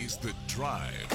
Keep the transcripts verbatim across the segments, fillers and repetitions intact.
is The Drive.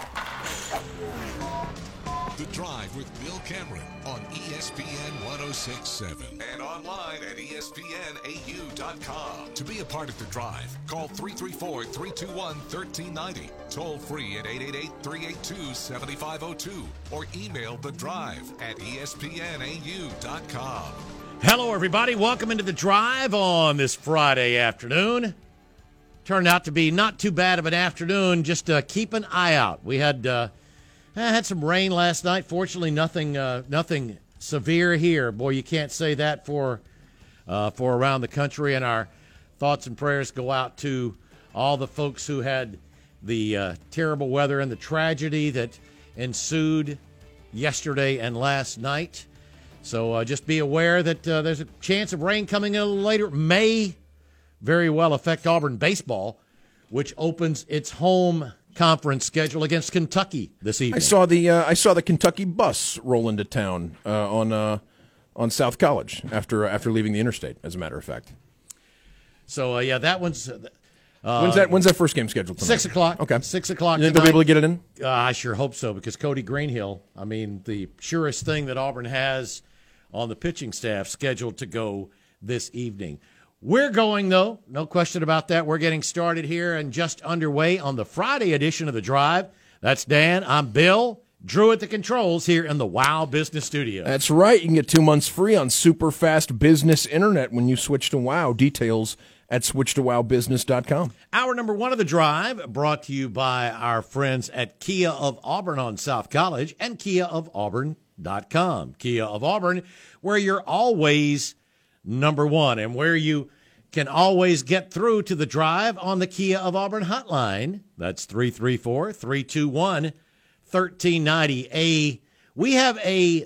The Drive with Bill Cameron on E S P N one oh six point seven and online at E S P N A U dot com. To be a part of The Drive, call three three four, three two one, one three nine zero, toll free at eight eight eight, three eight two, seven five zero two, or email The Drive at E S P N A U dot com. Hello, everybody. Welcome into The Drive on this Friday afternoon. Turned out to be not too bad of an afternoon. Just uh, keep an eye out. We had uh, had some rain last night. Fortunately, nothing uh, nothing severe here. Boy, you can't say that for uh, for around the country. And our thoughts and prayers go out to all the folks who had the uh, terrible weather and the tragedy that ensued yesterday and last night. So uh, just be aware that uh, there's a chance of rain coming in a little later. May very well affect Auburn baseball, which opens its home conference schedule against Kentucky this evening. I saw the uh, I saw the Kentucky bus roll into town uh, on uh, on South College after after leaving the interstate. As a matter of fact. So uh, yeah, that one's. Uh, when's that? When's that first game scheduled tonight? Six o'clock. Okay, six o'clock. You think they'll be able to get it in? Uh, I sure hope so, because Cody Greenhill, I mean, the surest thing that Auburn has on the pitching staff scheduled to go this evening. We're going, though, no question about that. We're getting started here and just underway on the Friday edition of The Drive. That's Dan. I'm Bill. Drew at the controls here in the Wow Business Studio. That's right. You can get two months free on super fast business internet when you switch to Wow. Details at switch to wow business dot com. Hour number one of The Drive brought to you by our friends at Kia of Auburn on South College and kia of auburn dot com. Kia of Auburn, where you're always number one and where you can always get through to The Drive on the Kia of Auburn hotline. That's three three four, three two one, one three nine zero. A, we have a,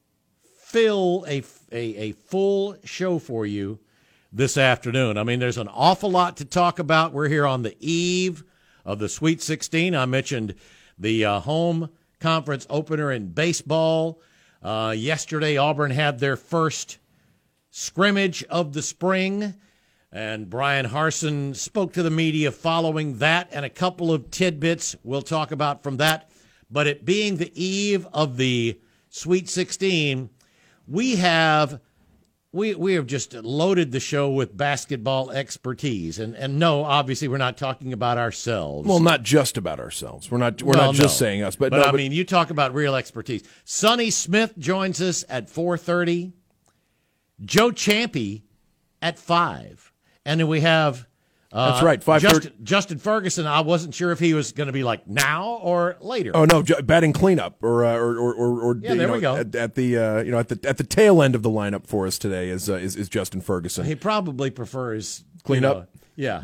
fill, a, a, a full show for you this afternoon. I mean, there's an awful lot to talk about. We're here on the eve of the Sweet sixteen. I mentioned the uh, home conference opener in baseball. Uh, yesterday, Auburn had their first scrimmage of the spring, and Brian Harsin spoke to the media following that, and a couple of tidbits we'll talk about from that. But it being the eve of the Sweet sixteen, we have we we have just loaded the show with basketball expertise, and and no, obviously we're not talking about ourselves. Well, not just about ourselves. We're not we're well, not just no. saying us, but but no, I but, mean, you talk about real expertise. Sonny Smith joins us at four thirty. Joe Champy at five. And then we have uh, that's right, five Justin, Justin Ferguson. I wasn't sure if he was going to be like now or later. Oh no, batting cleanup or uh, or or or, or yeah, you there know, we go. At, at the uh, you know at the at the tail end of the lineup for us today is uh, is, is Justin Ferguson. He probably prefers cleanup. You know, yeah.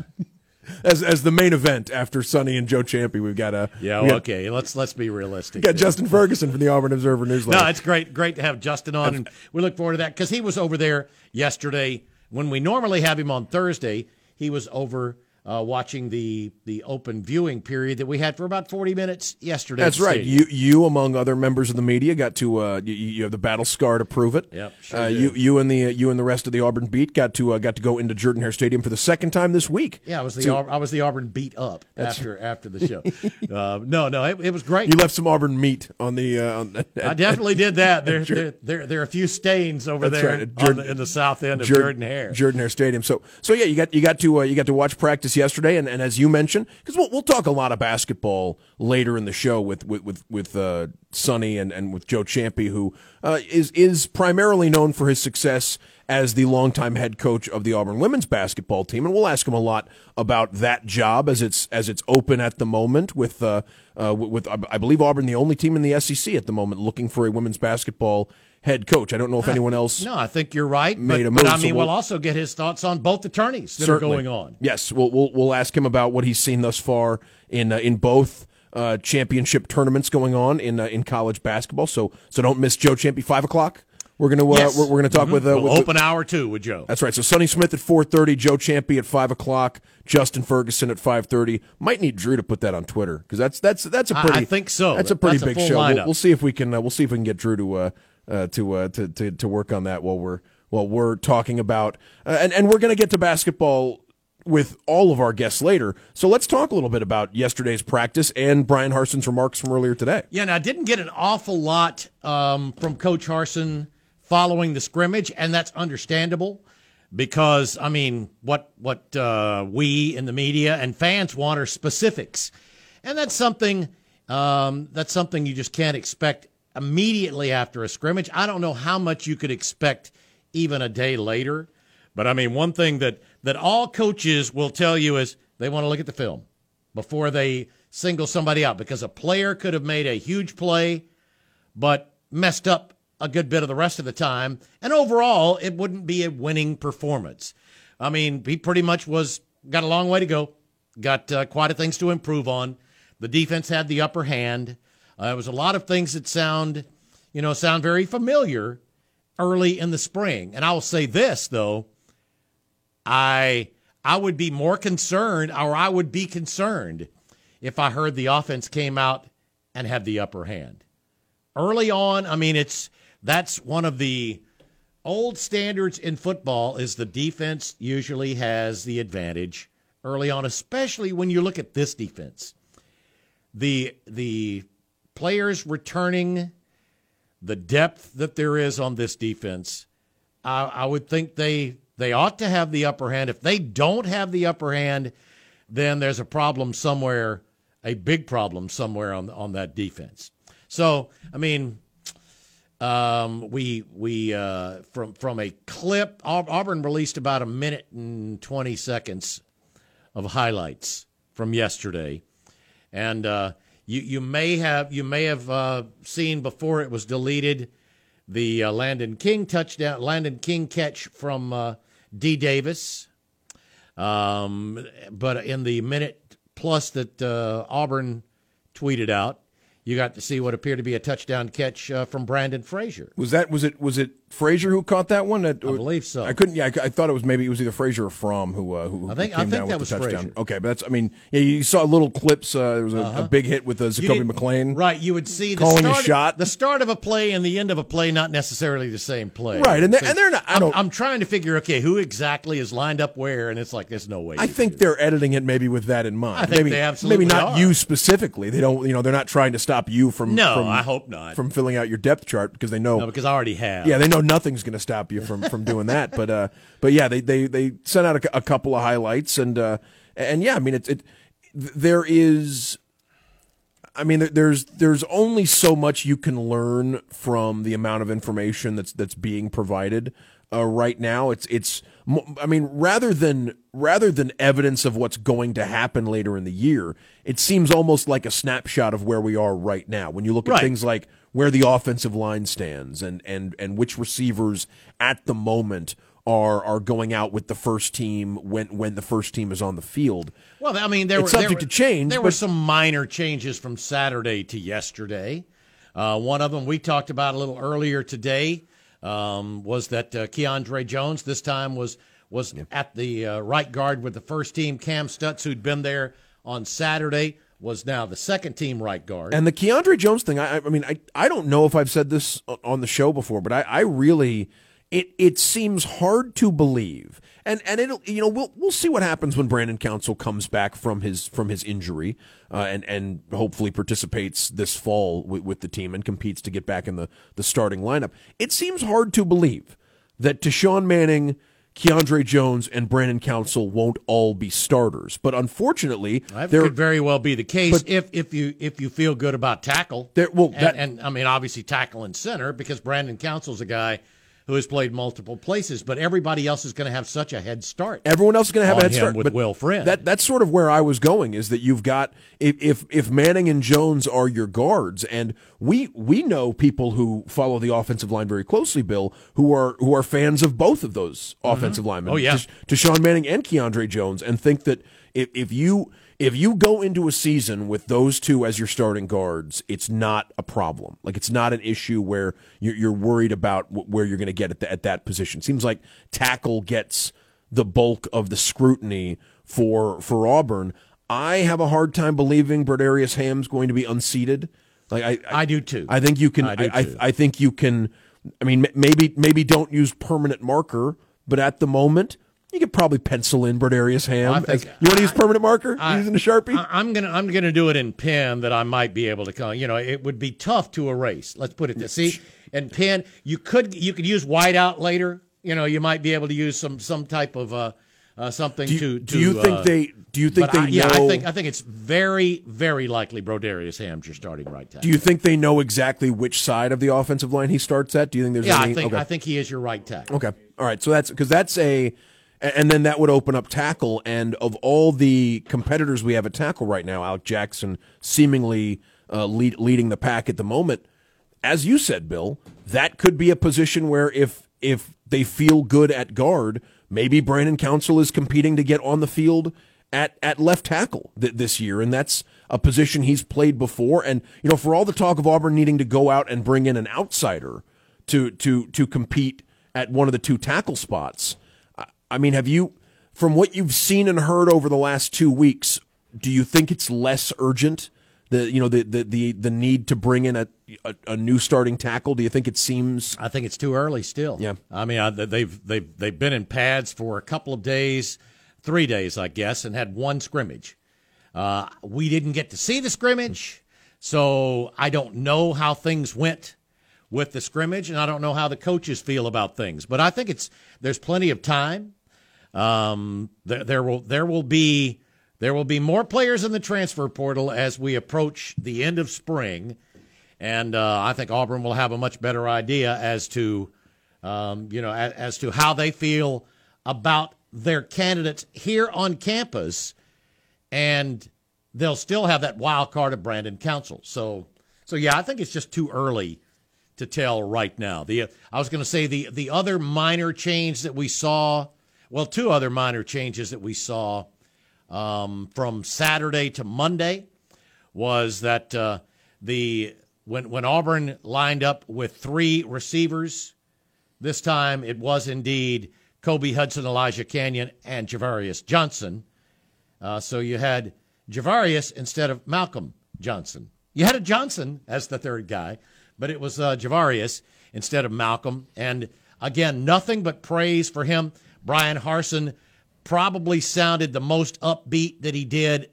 As as the main event after Sonny and Joe Champy, we've got a yeah. Got, okay, let's let's be realistic. We got Justin Ferguson from the Auburn Observer Newsletter. No, it's great, great to have Justin on, and we look forward to that because he was over there yesterday. When we normally have him on Thursday, he was over uh, watching the the open viewing period that we had for about forty minutes yesterday. That's right. You you among other members of the media got to uh, you, you have the battle scar to prove it. Yep. Sure uh, did. you you and the uh, you and the rest of the Auburn beat got to uh, got to go into Jordan-Hare Stadium for the second time this week. Yeah, I was the so, I was the Auburn beat up after after the show. uh, no, no, it, it was great. You left some Auburn meat on the. Uh, on, at, I definitely did that. There, there, there, there are a few stains over That's there right. Jordan, on the, in the south end of Jordan-Hare. Jordan-Hare Stadium. So, so yeah, you got you got to uh, you got to watch practice yesterday, and, and as you mentioned, because we'll we'll talk a lot of basketball later in the show with with with, with uh, Sonny and, and with Joe Champy, who uh, is is primarily known for his success as the longtime head coach of the Auburn women's basketball team, and we'll ask him a lot about that job as it's as it's open at the moment. With uh, uh, with I believe Auburn the only team in the S E C at the moment looking for a women's basketball head coach. I don't know if anyone else. No, I think you're right. Made but, a move, but I so mean, we'll, we'll also get his thoughts on both attorneys that certainly. are going on. Yes, we'll we'll we'll ask him about what he's seen thus far in uh, in both uh, championship tournaments going on in uh, in college basketball. So so don't miss Joe Champy five o'clock. We're gonna uh, yes. we're, we're gonna talk mm-hmm. with, uh, we'll with open hour two with Joe. That's right. So Sonny Smith at four thirty, Joe Champy at five o'clock, Justin Ferguson at five thirty. Might need Drew to put that on Twitter because that's that's that's a pretty. I, I think so. That's a pretty that's big a show. We'll, we'll see if we can uh, we'll see if we can get Drew to uh, uh, to, uh, to to to work on that while we're while we're talking about uh, and and we're gonna get to basketball with all of our guests later. So let's talk a little bit about yesterday's practice and Brian Harson's remarks from earlier today. Yeah, and I didn't get an awful lot um, from Coach Harson following the scrimmage, and that's understandable because, I mean, what what uh, we in the media and fans want are specifics, and that's something um, that's something you just can't expect immediately after a scrimmage. I don't know how much you could expect even a day later, but I mean, one thing that, that all coaches will tell you is they want to look at the film before they single somebody out, because a player could have made a huge play but messed up a good bit of the rest of the time, and overall it wouldn't be a winning performance. I mean, he pretty much was got a long way to go, got uh, quite a things to improve on. The defense had the upper hand. Uh, there was a lot of things that sound, you know, sound very familiar early in the spring. And I will say this, though, I I would be more concerned, or I would be concerned if I heard the offense came out and had the upper hand. Early on, I mean, it's that's one of the old standards in football is the defense usually has the advantage early on, especially when you look at this defense. The the players returning, the depth that there is on this defense, I, I would think they they ought to have the upper hand. If they don't have the upper hand, then there's a problem somewhere, a big problem somewhere on on that defense. So, I mean, um, we we uh, from from a clip, Auburn released about a minute and twenty seconds of highlights from yesterday, and uh, you you may have you may have uh, seen before it was deleted the uh, Landon King touchdown, Landon King catch from uh, D. Davis, um, but in the minute plus that uh, Auburn tweeted out, you got to see what appeared to be a touchdown catch uh, from Brandon Frazier. Was that was it was it Frazier who caught that one? I, I believe so. I couldn't. Yeah, I, I thought it was maybe it was either Frazier or Fromm who uh, who. I think who came I think down that with was the touchdown. Frazier. Okay, but that's. I mean, yeah, you saw little clips. Uh, there was a, Uh-huh. a big hit with uh, Jacoby McLean. Right, you would see the calling a start, shot. the start of a play and the end of a play, not necessarily the same play. Right, and they're, So and they're not. I I'm, don't. I'm trying to figure, okay, who exactly is lined up where, and it's like there's no way. I you think do. they're editing it maybe with that in mind. I think maybe, they absolutely maybe not are. you specifically. They don't. You know, they're not trying to stop you from. No, from, I hope not. From filling out your depth chart because they know. No, because I already have. Yeah, they know nothing's going to stop you from, from doing that. But uh, but yeah, they, they, they sent out a, a couple of highlights and uh, and yeah, I mean it, it there is. I mean, there's there's only so much you can learn from the amount of information that's that's being provided uh, right now. It's it's. I mean, rather than rather than evidence of what's going to happen later in the year, it seems almost like a snapshot of where we are right now. When you look at Right. things like where the offensive line stands and and and which receivers at the moment are are going out with the first team when when the first team is on the field. Well, I mean, there It's were subject there, to change, There but- were some minor changes from Saturday to yesterday. Uh, one of them we talked about a little earlier today um, was that uh, Keandre Jones this time was was at the uh, right guard with the first team. Cam Stutz, who'd been there on Saturday, was now the second team right guard. And the Keandre Jones thing, I, I mean, I, I don't know if I've said this on the show before, but I, I really, it it seems hard to believe. And and it'll, you know, we'll we'll see what happens when Brandon Council comes back from his from his injury, uh, and and hopefully participates this fall with, with the team and competes to get back in the, the starting lineup. It seems hard to believe that Deshaun Manning, Keandre Jones, and Brandon Council won't all be starters, but unfortunately, That there could very well be the case but- if if you if you feel good about tackle. There- well, and, that- and I mean obviously tackle and center because Brandon Council's a guy who has played multiple places, but everybody else is going to have such a head start. Everyone else is going to have on a head him start. with but Will Friend. That that's sort of where I was going. Is that you've got if if, if Manning and Jones are your guards, and we we know people who follow the offensive line very closely, Bill, who are who are fans of both of those offensive linemen. Oh, yeah. to, to Deshaun Manning and Keandre Jones, and think that if if you if you go into a season with those two as your starting guards, it's not a problem. Like it's not an issue where you're, you're worried about wh- where you're going to get at, the, at that position. Seems like tackle gets the bulk of the scrutiny for for Auburn. I have a hard time believing Brodarius Ham's going to be unseated. Like I, I, I do too. I think you can. I I, do I, too. I think you can. I mean, m- maybe maybe don't use permanent marker, but at the moment, you could probably pencil in Brodarius Ham. Well, think, as, you want to use permanent marker? I, using a Sharpie? I, I'm gonna I'm gonna do it in pen that I might be able to come. You know, it would be tough to erase. Let's put it this. See, and pen you could you could use whiteout later. You know, you might be able to use some some type of uh, uh something do you, to, to. Do you think uh, they? Do you think they I, know? Yeah, I think I think it's very very likely Brodarius Ham's your starting right tackle. Do you think they know exactly which side of the offensive line he starts at? Do you think there's? Yeah, any, I think okay. I think he is your right tackle. Okay, all right. So that's because that's a. And then that would open up tackle. And of all the competitors we have at tackle right now, Alec Jackson seemingly uh, lead, leading the pack at the moment. As you said, Bill, that could be a position where if if they feel good at guard, maybe Brandon Council is competing to get on the field at, at left tackle th- this year. And that's a position he's played before. And, you know, for all the talk of Auburn needing to go out and bring in an outsider to to to compete at one of the two tackle spots, I mean, have you, from what you've seen and heard over the last two weeks, do you think it's less urgent? The you know the the the, the need to bring in a, a a new starting tackle. Do you think it seems? I think it's too early still. Yeah. I mean, I, they've they've they've been in pads for a couple of days, three days, I guess, and had one scrimmage. Uh, we didn't get to see the scrimmage, so I don't know how things went with the scrimmage, and I don't know how the coaches feel about things. But I think it's there's plenty of time. Um, there, there will there will be there will be more players in the transfer portal as we approach the end of spring, and uh, I think Auburn will have a much better idea as to um, you know as, as to how they feel about their candidates here on campus, and they'll still have that wild card of Brandon Council. So so yeah, I think it's just too early to tell right now. The I was going to say the the other minor change that we saw. Well, two other minor changes that we saw um, from Saturday to Monday was that uh, the when when Auburn lined up with three receivers, this time it was indeed Kobe Hudson, Elijah Canyon, and Javarius Johnson. Uh, so you had Javarius instead of Malcolm Johnson. You had a Johnson as the third guy, but it was uh, Javarius instead of Malcolm. And again, nothing but praise for him. Brian Harsin probably sounded the most upbeat that he did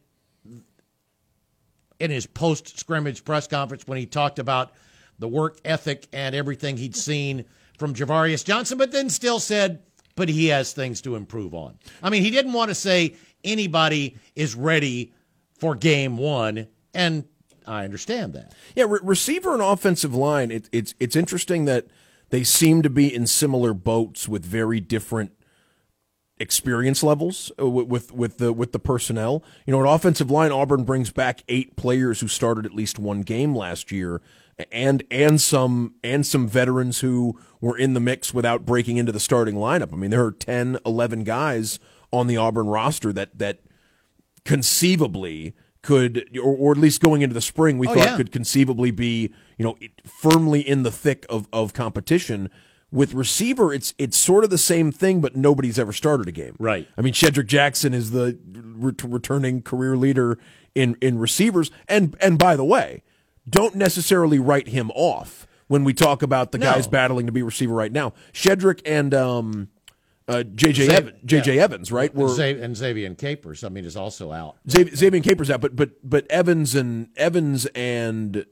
in his post-scrimmage press conference when he talked about the work ethic and everything he'd seen from Javarius Johnson, but then still said, but he has things to improve on. I mean, he didn't want to say anybody is ready for game one, and I understand that. Yeah, re- receiver and offensive line, it, it's it's interesting that they seem to be in similar boats with very different experience levels with, with with the with the personnel. You know, at offensive line, Auburn brings back eight players who started at least one game last year, and and some and some veterans who were in the mix without breaking into the starting lineup. I mean, there are ten, eleven guys on the Auburn roster that that conceivably could, or, or at least going into the spring, we oh, thought yeah. could conceivably be, you know, firmly in the thick of, of competition. With receiver, it's it's sort of the same thing, but nobody's ever started a game. Right. I mean, Shedrick Jackson is the re- returning career leader in, in receivers. And and by the way, don't necessarily write him off when we talk about the No. guys battling to be receiver right now. Shedrick and um, uh, J J Zav- Evan, J J yeah. Evans, right? And, Were, Zav- and Xavier Capers, I mean, is also out. Xavier, Xavier Capers out, but but but Evans and Evans and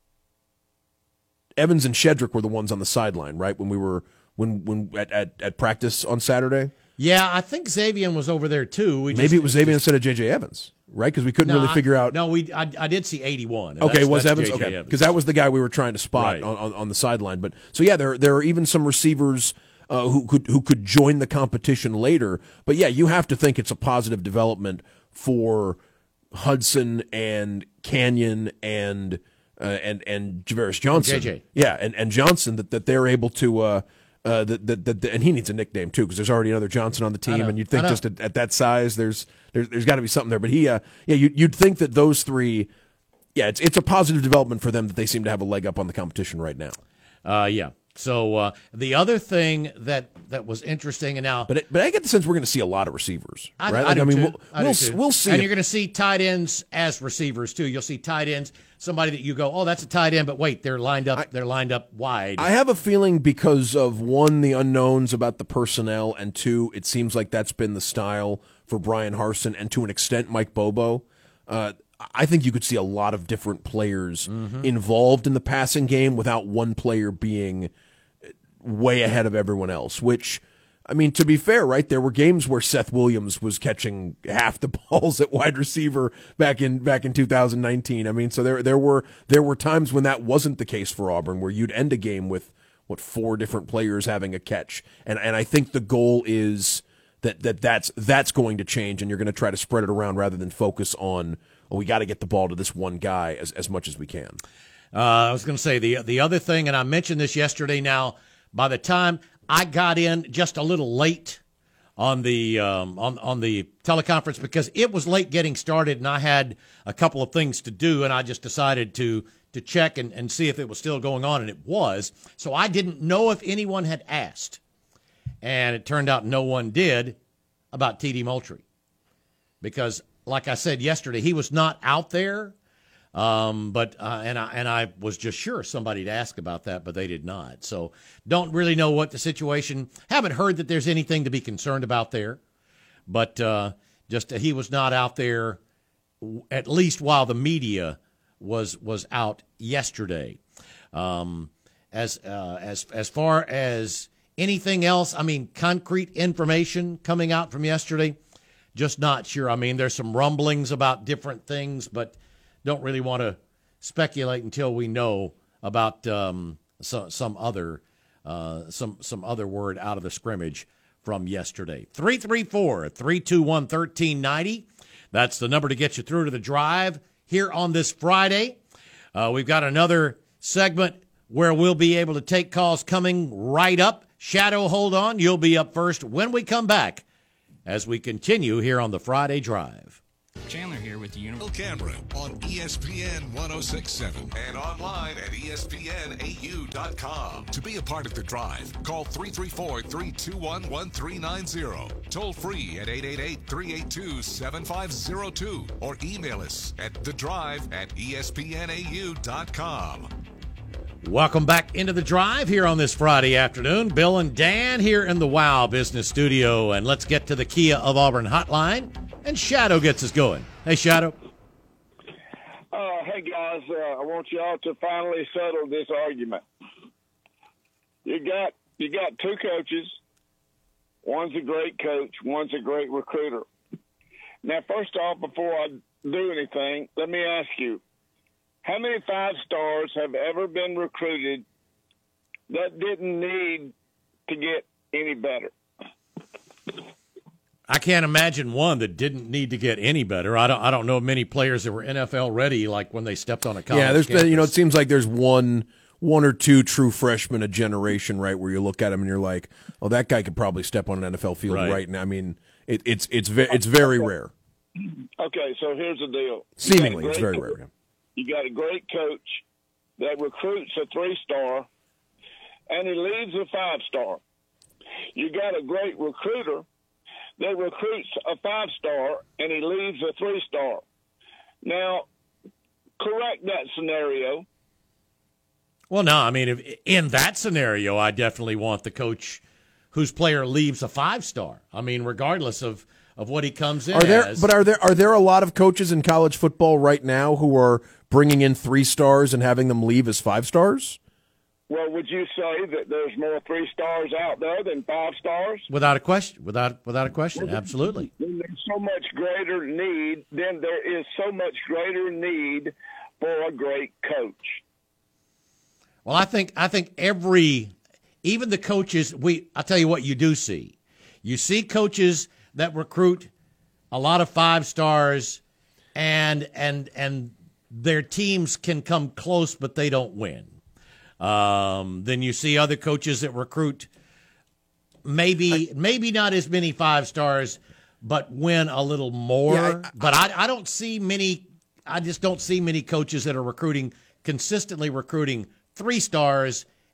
Evans and Shedrick were the ones on the sideline, right? When we were when when at, at, at practice on Saturday. Yeah, I think Xavier was over there too. We Maybe just, it was Xavier instead of J J Evans, right? Because we couldn't no, really I- figure out. No, we I, I did see eighty-one. and Okay, that's- was that's Evans? J J Okay, Evans. because that was the guy we were trying to spot Right. on, on, on the sideline. But so yeah, there there are even some receivers uh, who could who could join the competition later. But yeah, you have to think it's a positive development for Hudson and Canyon and uh, and and Javarius Johnson. J J. Yeah, and, and Johnson that, that they're able to. Uh, uh, that, that, that, and he needs a nickname too because there's already another Johnson on the team, know, and you'd I think know. just at, at that size, there's there's, there's got to be something there. But he, uh, yeah, you, you'd think that those three. Yeah, it's it's a positive development for them that they seem to have a leg up on the competition right now. Uh, yeah, So uh, the other thing that, that was interesting, and now, but it, but I get the sense we're going to see a lot of receivers, I, right? I, Like, I, I mean, too. we'll I we'll, too. we'll see, and if, you're going to see tight ends as receivers too. You'll see tight ends, somebody that you go, oh, that's a tight end, but wait, they're lined up. I, they're lined up wide. I have a feeling because of one, the unknowns about the personnel, and two, it seems like that's been the style for Brian Harsin, and to an extent, Mike Bobo. Uh, I think you could see a lot of different players mm-hmm. involved in the passing game without one player being way ahead of everyone else, which, I mean, to be fair, right, there were games where Seth Williams was catching half the balls at wide receiver back in back in two thousand nineteen. I mean, so there there were there were times when that wasn't the case for Auburn, where you'd end a game with what four different players having a catch. And and I think the goal is that, that that's that's going to change, and you're going to try to spread it around rather than focus on, oh, we got to get the ball to this one guy as as much as we can. Uh, I was going to say the the other thing, and I mentioned this yesterday. Now, by the time I got in just a little late on the um, on on the teleconference because it was late getting started, and I had a couple of things to do, and I just decided to to check and, and see if it was still going on, and it was. So I didn't know if anyone had asked, and it turned out no one did about T D Moultrie because, like I said yesterday, he was not out there. Um, but uh, and I and I was just sure somebody'd ask about that, but they did not. So don't really know what the situation. Haven't heard that there's anything to be concerned about there, but uh, just uh, he was not out there, at least while the media was was out yesterday. Um, as uh, as as far as anything else, I mean, concrete information coming out from yesterday, just not sure. I mean, there's some rumblings about different things, but don't really want to speculate until we know about um, so, some other uh, some some other word out of the scrimmage from yesterday. three three four, three two one, one three nine zero. That's the number to get you through to the drive here on this Friday. Uh, we've got another segment where we'll be able to take calls coming right up. Shadow, hold on. You'll be up first when we come back as we continue here on the Friday Drive. Chandler here with the Universal Cameron on E S P N one oh six point seven and online at E S P N A U dot com. To be a part of the drive, call three three four, three two one, one three nine zero. Toll free at eight eight eight, three eight two, seven five zero two or email us at the drive at E S P N A U dot com. Welcome back into the drive here on this Friday afternoon. Bill and Dan here in the WOW Business Studio, and let's get to the Kia of Auburn hotline. And Shadow gets us going. Hey, Shadow. Uh, hey, guys. Uh, I want y'all to finally settle this argument. You got you got two coaches. One's a great coach. One's a great recruiter. Now, first off, before I do anything, let me ask you, how many five stars have ever been recruited that didn't need to get any better? I can't imagine one that didn't need to get any better. I don't. I don't know many players that were N F L ready, like when they stepped on a college. Yeah, there's campus. been, you know, it seems like there's one, one or two true freshmen a generation, right? Where you look at them and you're like, oh, that guy could probably step on an N F L field right, right now. I mean, it, it's it's ve- it's very rare. Okay, so here's the deal. Seemingly, it's very rare. Yeah. You got a great coach that recruits a three-star, and he leaves a five-star. You got a great recruiter that recruits a five-star, and he leaves a three-star. Now, correct that scenario. Well, no, I mean, if, in that scenario, I definitely want the coach whose player leaves a five-star. I mean, regardless of, of what he comes in are there, as. But are there are there a lot of coaches in college football right now who are bringing in three stars and having them leave as five stars? Well, would you say that there's more three stars out there than five stars? Without a question. Without without a question. Absolutely. Then there's so much greater need. Then there is so much greater need for a great coach. Well, I think I think every, even the coaches, we I'll tell you what you do see. You see coaches that recruit a lot of five stars, and and and their teams can come close, but they don't win. Um, then you see other coaches that recruit maybe maybe not as many five stars, but win a little more. Yeah, I, but I, I don't see many. I just don't see many coaches that are recruiting consistently recruiting three stars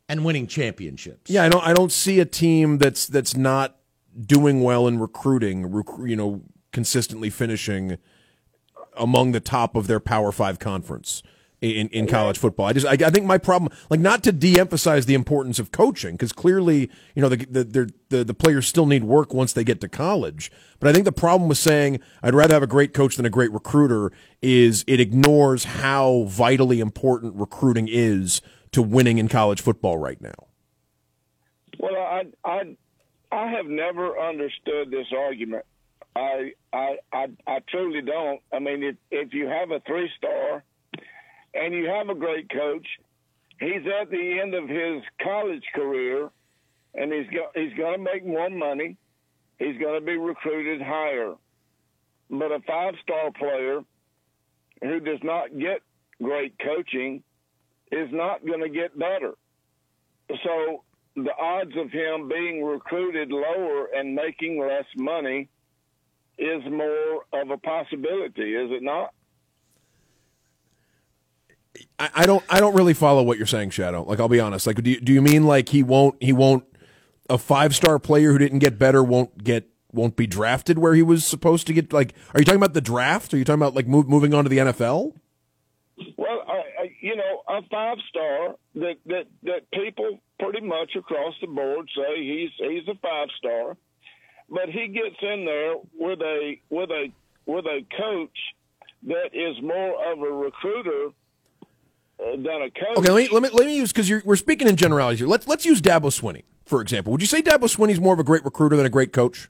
and winning championships. Yeah, I don't I don't see a team that's that's not doing well in recruiting, rec- you know, consistently finishing among the top of their Power Five conference in, in college football. I just I, I think my problem, like, not to de-emphasize the importance of coaching, because clearly, you know, the the, the the players still need work once they get to college. But I think the problem with saying I'd rather have a great coach than a great recruiter is it ignores how vitally important recruiting is to winning in college football right now. Well, I I I have never understood this argument. I I I, I truly don't. I mean, if if you have a three star and you have a great coach, he's at the end of his college career, and he's got he's going to make more money. He's going to be recruited higher. But a five star player who does not get great coaching is not going to get better. So the odds of him being recruited lower and making less money is more of a possibility, is it not? I, I don't. I don't really follow what you're saying, Shadow. Like, I'll be honest. Like, do you, do you mean like he won't? He won't. A five star player who didn't get better won't get won't be drafted where he was supposed to get. Like, are you talking about the draft? Are you talking about like move, moving on to the N F L? Well, I, I, you know, a five star that, that that people pretty much across the board say he's he's a five star. But he gets in there with a with a with a coach that is more of a recruiter uh, than a coach. Okay, let me let me, let me use, because we're speaking in generalities here. Let's let's use Dabo Swinney, for example. Would you say Dabo Swinney's more of a great recruiter than a great coach?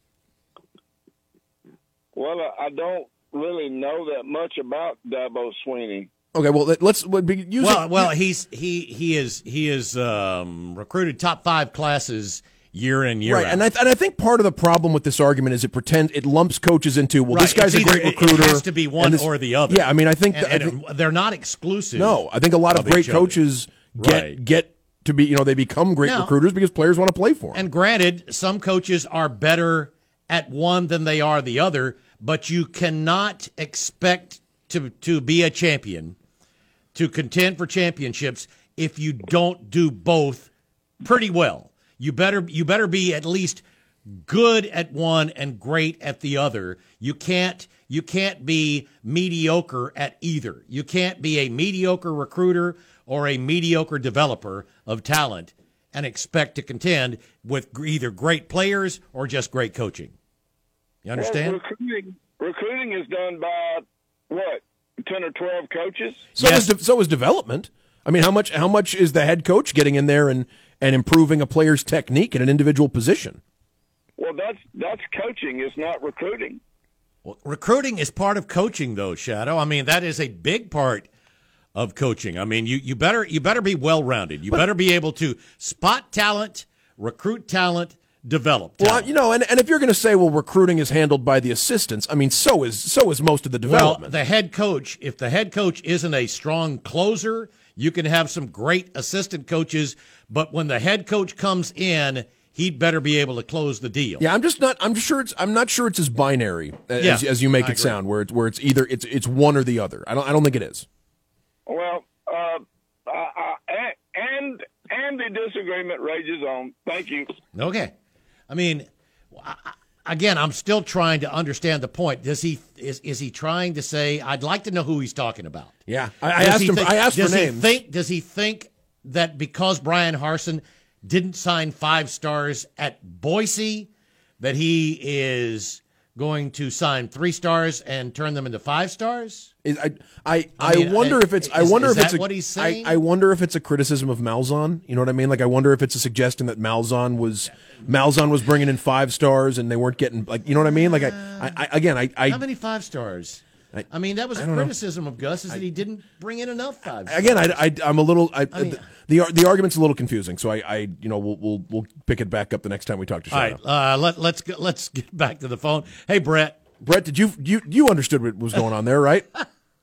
Well, I don't really know that much about Dabo Swinney. Okay, well let's use well, it. well, he's he he is he is um, recruited top five classes year in, year right, out. and I, th- and I think part of the problem with this argument is it pretends it lumps coaches into, well, right. this guy's it's a either, great recruiter. It has to be one this, or the other. Yeah, I mean, I think, and, that, I and think they're not exclusive. No, I think a lot of, of great coaches get right. get to be, you know, they become great now, recruiters because players want to play for them. And granted, some coaches are better at one than they are the other, but you cannot expect to to be a champion, to contend for championships, if you don't do both pretty well. You better you better be at least good at one and great at the other. You can't you can't be mediocre at either. You can't be a mediocre recruiter or a mediocre developer of talent and expect to contend with either great players or just great coaching. You understand? Well, recruiting, recruiting is done by what, ten or twelve coaches? So Yes. is de- so is development. I mean, how much how much is the head coach getting in there and, and improving a player's technique in an individual position? Well, that's that's coaching. It's not recruiting. Well, recruiting is part of coaching, though, Shadow. I mean, that is a big part of coaching. I mean, you, you better you better be well-rounded. You better be able to spot talent, recruit talent, develop talent. Well, you know, and, and if you're going to say, well, recruiting is handled by the assistants, I mean, so is so is most of the development. Well, the head coach, if the head coach isn't a strong closer, you can have some great assistant coaches, but when the head coach comes in, he'd better be able to close the deal. Yeah, I'm just not. I'm sure it's. I'm not sure it's as binary as, Yeah, as you make I it agree. sound, where it's where it's either it's it's one or the other. I don't. I don't think it is. Well, uh, uh, uh, and and the disagreement rages on. Thank you. Okay. I mean, I- I- again, I'm still trying to understand the point. Does he is is he trying to say? I'd like to know who he's talking about. Yeah, I, I Does asked he him. think- I asked for does he names. think? Does he think that because Brian Harsin didn't sign five stars at Boise, that he is going to sign three stars and turn them into five stars? Is- I I, I I, mean, wonder I- if it's. I is- wonder is if it's that a, what he's I, saying? I wonder if it's a criticism of Malzahn. You know what I mean? Like, I wonder if it's a suggestion that Malzahn was Malzahn was bringing in five stars and they weren't getting, like, you know what I mean? Like, I, I, I again, I, I How many five stars? I- I, mean, that was I a don't know. criticism of Gus, is that he didn't bring in enough five stars. again, I, I, I'm a little. I, I mean- the, the the argument's a little confusing. So I, I you know, we'll we'll we'll pick it back up the next time we talk to All Shadow. right, uh, let, let's get, let's get back to the phone. Hey, Brett. Brett, did you you you understood what was going on there, right? Uh,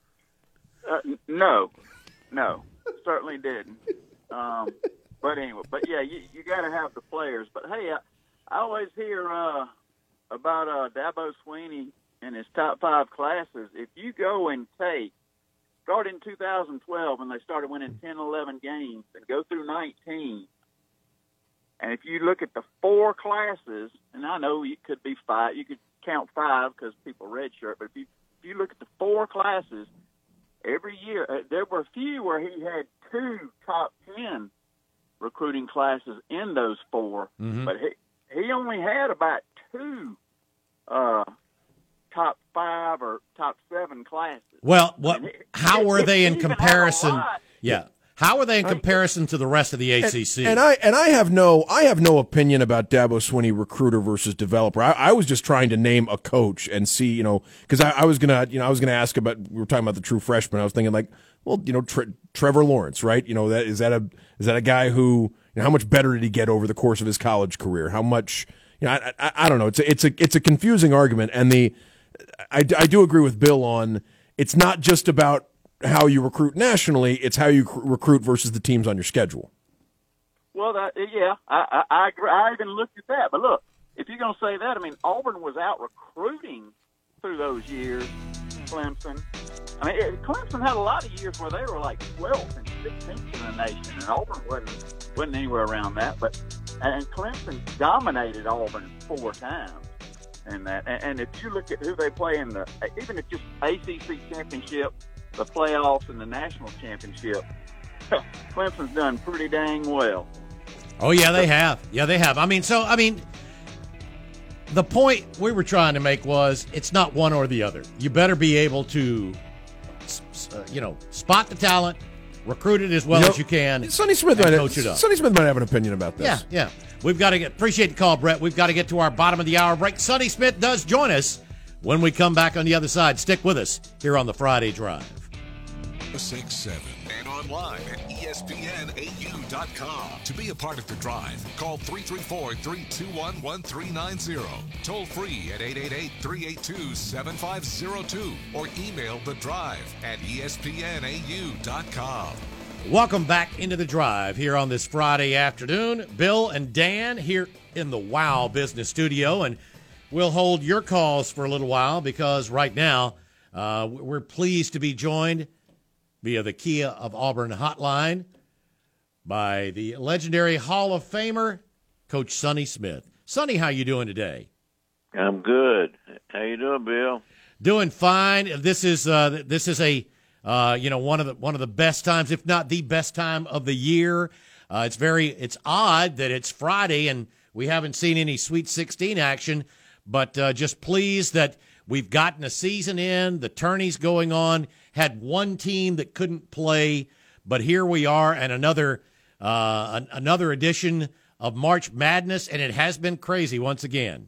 n- no, no, certainly didn't. Um, but anyway, but yeah, you, you got to have the players. But hey, I, I always hear uh, about uh, Dabo Swinney and his top five classes. If you go and take start in two thousand twelve and they started winning ten, eleven games and go through nineteen. And if you look at the four classes, and I know it could be five, you could count five because people redshirt, but if you, if you look at the four classes, every year, uh, there were a few where he had two top ten recruiting classes in those four, mm-hmm. but he, he only had about two uh, top five or top seven classes. Well, what? He, how he, were they he in comparison? Yeah. How are they in comparison to the rest of the A C C? And, and I and I have no I have no opinion about Dabo Swinney, recruiter versus developer. I, I was just trying to name a coach and see, you know, because I, I was gonna, you know, I was gonna ask about. We were talking about the true freshman. I was thinking like, well, you know, Tre- Trevor Lawrence, right? You know, that is that a is that a guy who, you know, how much better did he get over the course of his college career? How much, you know, I I, I don't know. It's a, it's a it's a confusing argument, and the I, I do agree with Bill on it's not just about how you recruit nationally, it's how you recruit versus the teams on your schedule. Well, that, yeah, I, I, I agree. I even looked at that. But look, if you're going to say that, I mean, Auburn was out recruiting through those years, Clemson. I mean, it, Clemson had a lot of years where they were like twelfth and sixteenth in the nation, and Auburn wasn't, wasn't anywhere around that. But and Clemson dominated Auburn four times. And that, and, and if you look at who they play in the, even if just A C C championship, the playoffs, and the national championship, Clemson's done pretty dang well. Oh, yeah, they have. Yeah, they have. I mean, so, I mean, the point we were trying to make was it's not one or the other. You better be able to, uh, you know, spot the talent, recruit it as well you know, as you can, Sonny Smith and might coach have, it up. Sonny Smith might have an opinion about this. Yeah, yeah. We've got to get, appreciate the call, Brett. We've got to get to our bottom of the hour break. Sonny Smith does join us when we come back on the other side. Stick with us here on the Friday Drive. six seven and online at E S P N A U dot com. To be a part of the drive, call three three four, three two one, one three nine zero. Toll free at eight eight eight, three eight two, seven five zero two or email the drive at E S P N A U dot com. Welcome back into the drive here on this Friday afternoon. Bill and Dan here in the Wow Business Studio, and we'll hold your calls for a little while because right now uh, we're pleased to be joined via the Kia of Auburn hotline by the legendary Hall of Famer, Coach Sonny Smith. Sonny, how you doing today? I'm good. How you doing, Bill? Doing fine. This is uh, this is a uh, you know one of the one of the best times, if not the best time of the year. Uh, it's very it's odd that it's Friday and we haven't seen any Sweet sixteen action, but uh, just pleased that we've gotten a season in. The tourney's going on. Had one team that couldn't play, but here we are, and another uh, an, another edition of March Madness, and it has been crazy once again.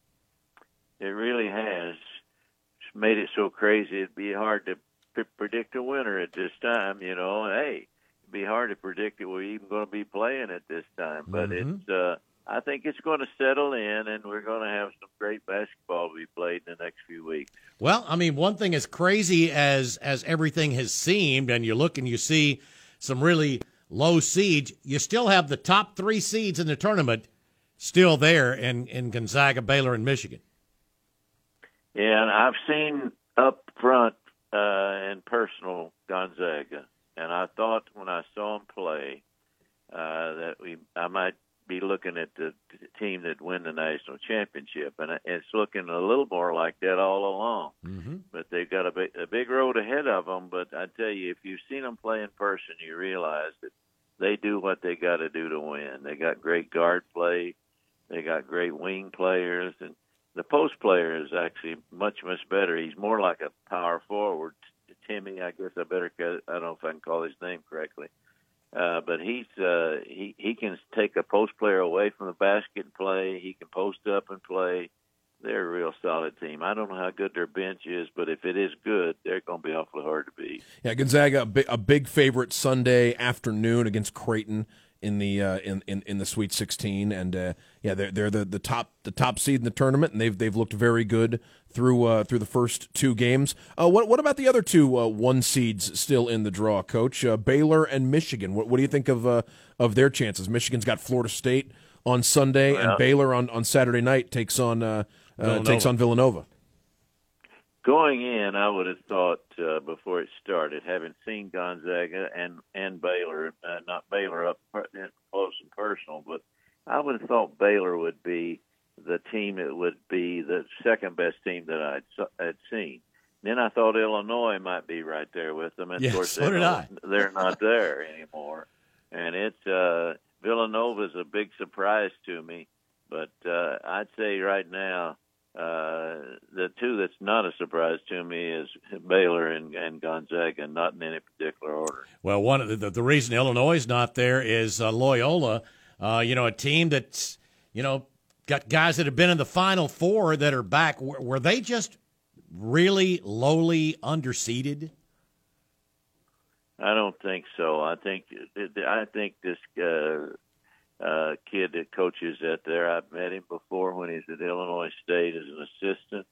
It really has. It's made it so crazy it'd be hard to p- predict a winner at this time, you know. And, hey, it'd be hard to predict it we're even going to be playing at this time. But mm-hmm. it's, uh, I think it's going to settle in, and we're going to have some great basketball to be played in the next few weeks. Well, I mean, one thing as crazy as as everything has seemed, and you look and you see some really low seeds, you still have the top three seeds in the tournament still there in, in Gonzaga, Baylor, and Michigan. Yeah, and I've seen up front uh, in personal Gonzaga, and I thought when I saw them play uh, that we I might be looking at the team that win the national championship, and it's looking a little more like that all along. Mm-hmm. But they've got a big, a big road ahead of them. But I tell you, if you've seen them play in person, you realize that they do what they got to do to win. They got great guard play, they got great wing players, and the post player is actually much, much better. He's more like a power forward. Timmy, I guess I better, I don't know if I can call his name correctly. Uh, but he's uh, he he can take a post player away from the basket and play. He can post up and play. They're a real solid team. I don't know how good their bench is, but if it is good, they're going to be awfully hard to beat. Yeah, Gonzaga a big, a big favorite Sunday afternoon against Creighton in the uh, in, in in the Sweet sixteen, and uh, yeah, they're they're the, the top the top seed in the tournament, and they've they've looked very good through uh, through the first two games. Uh, what what about the other two uh, one seeds still in the draw, Coach? Uh, Baylor and Michigan. What what do you think of uh, of their chances? Michigan's got Florida State on Sunday, well, and Baylor on, on Saturday night takes on uh, uh, takes on Villanova. going in, I would have thought uh, before it started, having seen Gonzaga and and Baylor, uh, not Baylor up close and personal, but I would have thought Baylor would be the team that would be the second best team that I'd had seen. Then I thought Illinois might be right there with them, and yes, of course so did I. they're not there anymore. And it's uh, Villanova's a big surprise to me, but uh, I'd say right now. Uh, the two that's not a surprise to me is Baylor and, and Gonzaga, not in any particular order. Well, one of the, the, the reason Illinois is not there is uh, Loyola, uh, you know, a team that's, you know, got guys that have been in the Final Four that are back. Were, were they just really lowly underseeded? I don't think so. I think I think this uh, Uh, kid that coaches at there. I've met him before when he's at Illinois State as an assistant.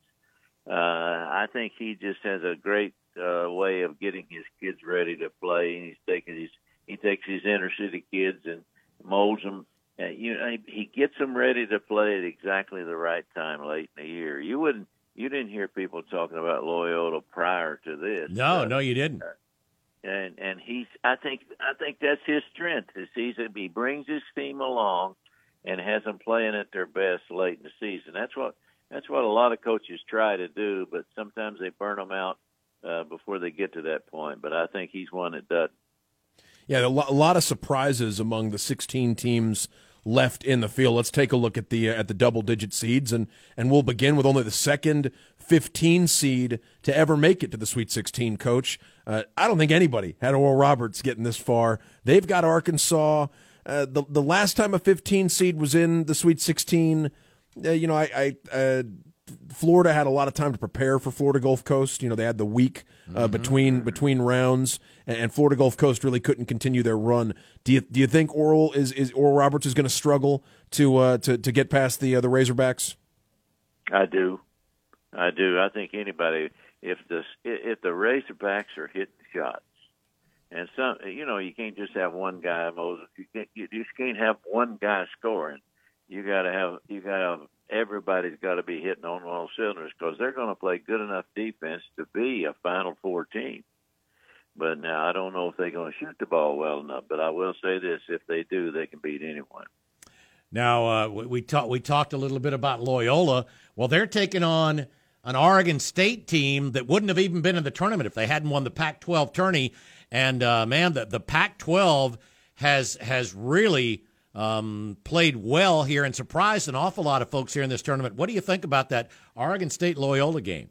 Uh, I think he just has a great uh, way of getting his kids ready to play. And he's taking his he takes his inner city kids and molds them. And, you know, he gets them ready to play at exactly the right time late in the year. You wouldn't you didn't hear people talking about Loyola prior to this. No, uh, no, you didn't. Uh, And and he's I think I think that's his strength. Is he's, he brings his team along, and has them playing at their best late in the season. That's what that's what a lot of coaches try to do, but sometimes they burn them out uh, before they get to that point. But I think he's one that does. Yeah, a lot of surprises among the sixteen teams left in the field. Let's take a look at the uh, at the double-digit seeds, and and we'll begin with only the second fifteen seed to ever make it to the Sweet sixteen. Coach, uh, I don't think anybody had Oral Roberts getting this far. They've got Arkansas. Uh, the the last time a fifteen seed was in the Sweet sixteen, uh, you know, I. I uh, Florida had a lot of time to prepare for Florida Gulf Coast. You know, they had the week uh, mm-hmm. between between rounds, and, and Florida Gulf Coast really couldn't continue their run. Do you do you think Oral is, is Oral Roberts is going to struggle to uh, to to get past the uh, the Razorbacks? I do, I do. I think anybody, if the if the Razorbacks are hitting shots, and some, you know, you can't just have one guy, Moses. You can't you just can't have one guy scoring. You got to have you got to have. Everybody's got to be hitting on all cylinders because they're going to play good enough defense to be a Final Four team. But now I don't know if they're going to shoot the ball well enough. But I will say this: if they do, they can beat anyone. Now uh, we, we talked we talked a little bit about Loyola. Well, they're taking on an Oregon State team that wouldn't have even been in the tournament if they hadn't won the Pac twelve tourney. And uh, man, the the Pac twelve has has really. Um, played well here and surprised an awful lot of folks here in this tournament. What do you think about that Oregon State-Loyola game?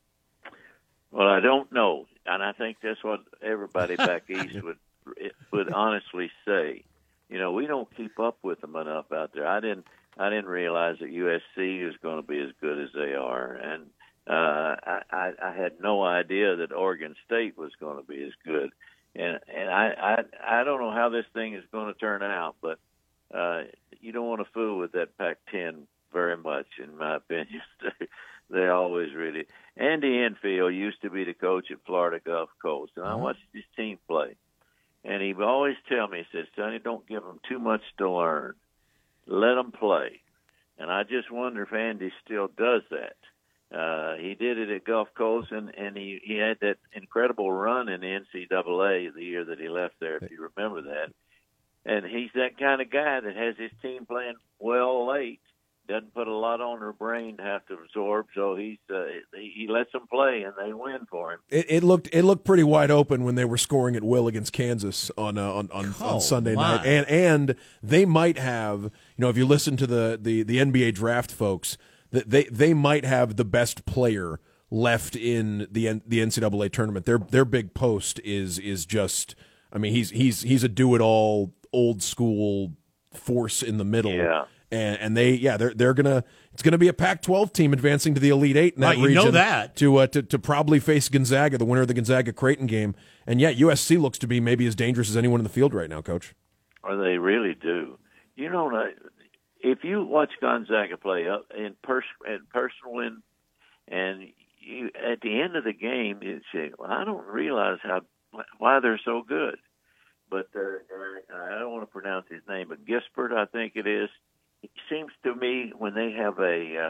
Well, I don't know, and I think that's what everybody back east would would honestly say. You know, we don't keep up with them enough out there. I didn't I didn't realize that U S C is going to be as good as they are, and uh, I, I, I had no idea that Oregon State was going to be as good. And and I, I I don't know how this thing is going to turn out, but Uh, you don't want to fool with that Pac ten very much, in my opinion. They always really. Andy Enfield used to be the coach at Florida Gulf Coast, and I watched his team play. And he would always tell me, he said, Sonny, don't give them too much to learn. Let them play. And I just wonder if Andy still does that. Uh, he did it at Gulf Coast, and, and he, he had that incredible run in the N C double A the year that he left there, if you remember that. And he's that kind of guy that has his team playing well late, doesn't put a lot on their brain to have to absorb, so he's uh, he, he lets them play, and they win for him. It, it looked it looked pretty wide open when they were scoring at will against Kansas on uh, on on, oh, on Sunday my. night, and and they might have, you know, if you listen to the the, the N B A draft folks, that they they might have the best player left in the the N C double A tournament. Their their big post is is just, I mean, he's he's he's a do it all. Old school force in the middle, yeah, and and they yeah they're they're gonna it's gonna be a Pac twelve team advancing to the Elite Eight in that right, you region know that. to uh, to to probably face Gonzaga, the winner of the Gonzaga Creighton game, and yet U S C looks to be maybe as dangerous as anyone in the field right now, Coach. Or they really do. You know, if you watch Gonzaga play up in pers- in personal and and you at the end of the game, you say, well, I don't realize how why they're so good. But uh, I don't want to pronounce his name, but Gispert, I think it is. It seems to me when they have a uh,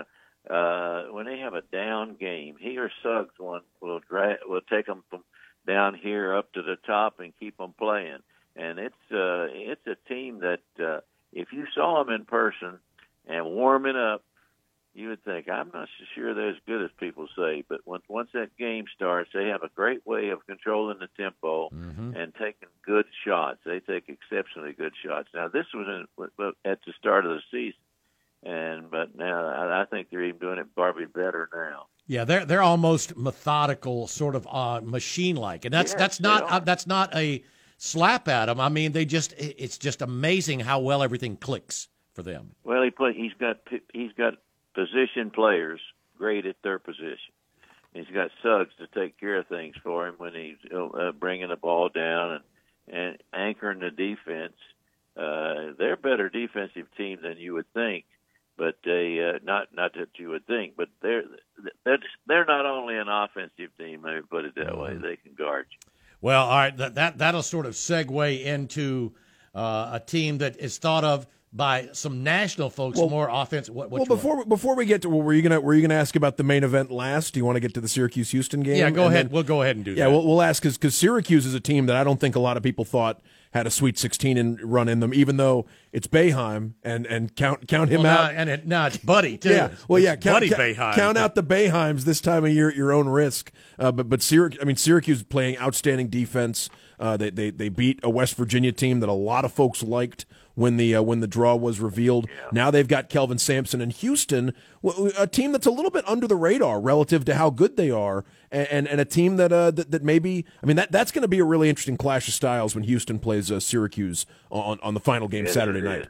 uh, when they have a down game, he or Suggs one will drag, will take them from down here up to the top and keep them playing. And it's uh, it's a team that uh, if you saw them in person and warming up, you would think, I'm not so sure they're as good as people say. But once once that game starts, they have a great way of controlling the tempo mm-hmm. and taking good shots. They take exceptionally good shots. Now, this was in, at the start of the season, and but now I, I think they're even doing it probably better now. Yeah, they're they're almost methodical, sort of uh, machine-like, and that's yes, that's not uh, that's not a slap at them. I mean, they just it's just amazing how well everything clicks for them. Well, he play, he's got he's got position players great at their position. He's got Suggs to take care of things for him when he's uh, bringing the ball down and and anchoring the defense. Uh, they're a better defensive team than you would think. But they uh, not not that you would think, but they're they're they're not only an offensive team. Let me put it that way; they can guard you. Well, all right, that, that that'll sort of segue into uh, a team that is thought of by some national folks well, more offensive. What, well, before one? before we get to, well, were you gonna were you gonna ask about the main event last? Do you want to get to the Syracuse Houston game? Yeah, go and ahead. Then, we'll go ahead and do yeah, that. Yeah, we'll, we'll ask because because Syracuse is a team that I don't think a lot of people thought had a Sweet sixteen in, run in them, even though it's Boeheim and and count count him well, out. No, and it, no, it's Buddy too. Yeah, well, yeah, it's count, Buddy count, Boeheim. count out the Boeheims this time of year at your own risk. Uh, but but Syracuse, I mean Syracuse is playing outstanding defense. Uh, they they they beat a West Virginia team that a lot of folks liked when the uh, when the draw was revealed. Yeah. Now they've got Kelvin Sampson and Houston, a team that's a little bit under the radar relative to how good they are, and and, and a team that, uh, that that maybe I mean that that's going to be a really interesting clash of styles when Houston plays uh, Syracuse on on the final game it Saturday is. night.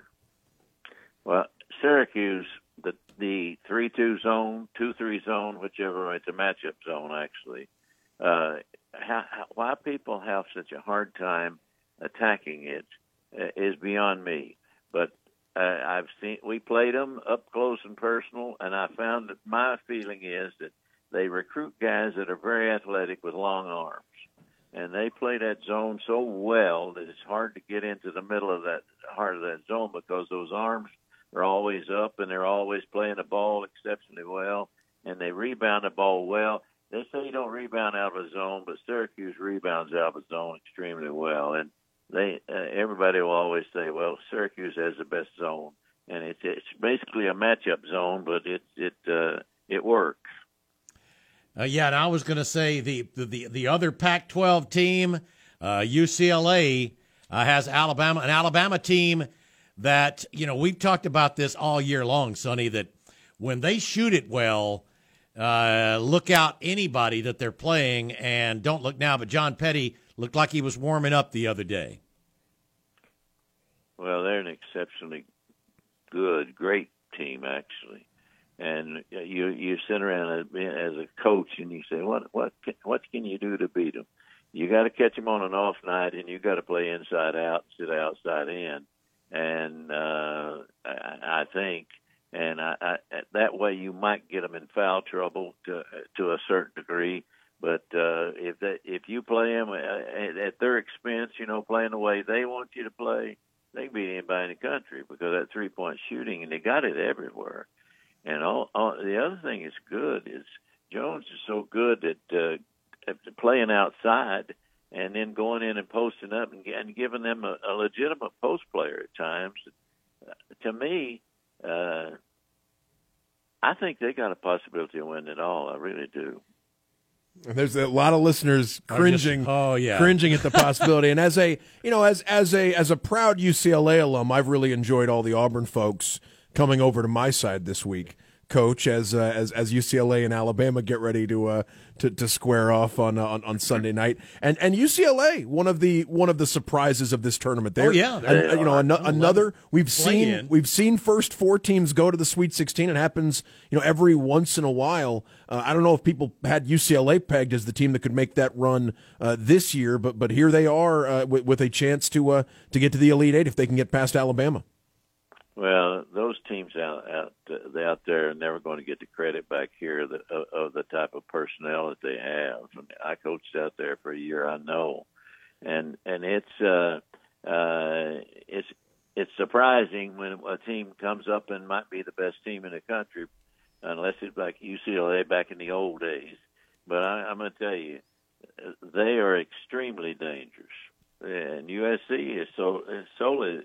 Well, Syracuse, the the three two zone, two three zone, whichever way, it's a matchup zone actually. Uh, how, how, why people have such a hard time attacking it uh, is beyond me. But uh, I've seen we played them up close and personal, and I found that my feeling is that they recruit guys that are very athletic with long arms, and they play that zone so well that it's hard to get into the middle of that heart of that zone because those arms are always up and they're always playing the ball exceptionally well, and they rebound the ball well. They say you don't rebound out of a zone, but Syracuse rebounds out of a zone extremely well. And they uh, everybody will always say, well, Syracuse has the best zone. And it's it's basically a matchup zone, but it it uh, it works. Uh, yeah, and I was going to say the, the, the other Pac twelve team, uh, U C L A, uh, has Alabama, an Alabama team that, you know, we've talked about this all year long, Sonny, that when they shoot it well, Uh, look out anybody that they're playing, and don't look now, but John Petty looked like he was warming up the other day. Well, they're an exceptionally good, great team, actually. And you you sit around as a coach and you say, what what can, what can you do to beat them? You got to catch them on an off night, and you got to play inside out, sit outside in. And uh, I, I think. And I, I, that way you might get them in foul trouble to to a certain degree. But uh, if that, if you play them at, at their expense, you know, playing the way they want you to play, they can beat anybody in the country because that three-point shooting, and they got it everywhere. And all, all, the other thing is good is Jones is so good at, uh, at playing outside and then going in and posting up and, and giving them a, a legitimate post player at times. Uh, to me, Uh, I think they got a possibility of winning it all. I really do. There's a lot of listeners cringing, just, oh yeah, cringing at the possibility. And as a, you know, as as a as a proud U C L A alum, I've really enjoyed all the Auburn folks coming over to my side this week, Coach, as uh, as as U C L A and Alabama get ready to uh, to, to square off on, uh, on on Sunday night, and and U C L A one of the one of the surprises of this tournament. They're, oh yeah, and, you know, an, another we've seen in. we've seen first four teams go to the Sweet sixteen. It happens, you know, every once in a while. Uh, I don't know if people had U C L A pegged as the team that could make that run uh, this year, but but here they are uh, with, with a chance to uh, to get to the Elite Eight if they can get past Alabama. Well, those teams out out uh, out there are never going to get the credit back here of the, of, of the type of personnel that they have. I, mean, I coached out there for a year, I know, and and it's uh, uh, it's it's surprising when a team comes up and might be the best team in the country, unless it's like U C L A back in the old days. But I, I'm going to tell you, they are extremely dangerous, and U S C is so solely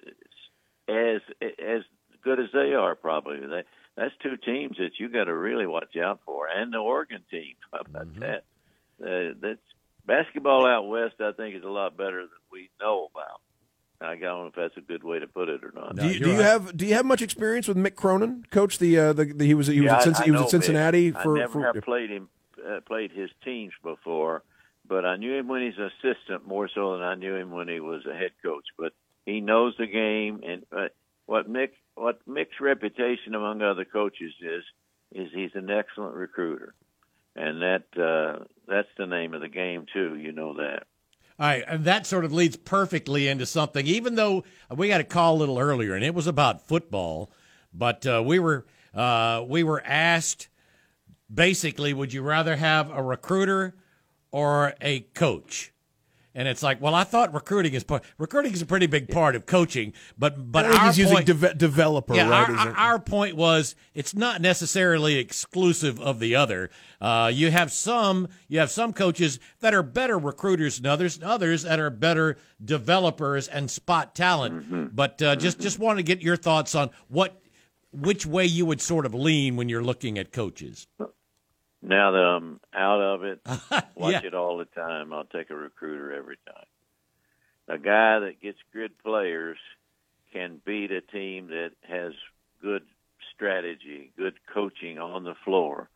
as as good as they are. Probably they, that's two teams that you got to really watch out for, and the Oregon team. How about mm-hmm. that? Uh, that's basketball out west. I think is a lot better than we know about. I don't know if that's a good way to put it or not. No, do you, do you right. have Do you have much experience with Mick Cronin, coach? The, uh, the, the he was he was yeah, at, Cincinnati, I, I he was at Cincinnati Mick. for. I never for, have played him, uh, played his teams before, but I knew him when he's an assistant more so than I knew him when he was a head coach. But he knows the game, and uh, what Mick what Mick's reputation among other coaches is is he's an excellent recruiter, and that uh, that's the name of the game too. You know that. All right, and that sort of leads perfectly into something, even though we got a call a little earlier, and it was about football, but uh, we were uh, we were asked, basically, would you rather have a recruiter or a coach? And it's like, well, I thought recruiting is part. Recruiting is a pretty big part of coaching, but but I think our he's point, using de- developer. Yeah, right? our, our point was it's not necessarily exclusive of the other. Uh, you have some you have some coaches that are better recruiters than others, and others that are better developers and spot talent. Mm-hmm. But uh, just just want to get your thoughts on what which way you would sort of lean when you're looking at coaches. Now that I'm out of it, watch yeah. it all the time. I'll take a recruiter every time. A guy that gets good players can beat a team that has good strategy, good coaching on the floor.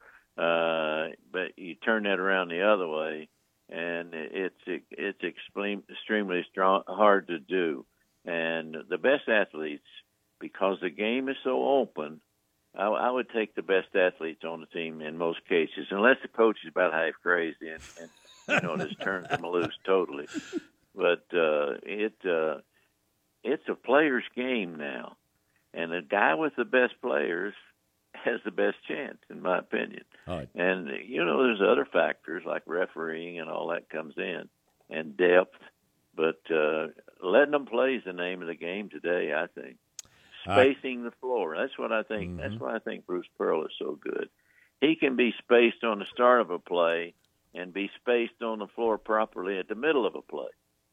Uh, but you turn that around the other way, and it's it's extremely strong, hard to do. And the best athletes, because the game is so open, I, I would take the best athletes on the team in most cases, unless the coach is about half crazy and, and you know, just turns them loose totally. But uh, it uh, it's a player's game now, and the guy with the best players has the best chance, in my opinion. Right. And you know, there's other factors like refereeing and all that comes in, and depth. But uh, letting them play is the name of the game today, I think. Spacing the floor. That's what I think. Mm-hmm. That's why I think Bruce Pearl is so good. He can be spaced on the start of a play and be spaced on the floor properly at the middle of a play.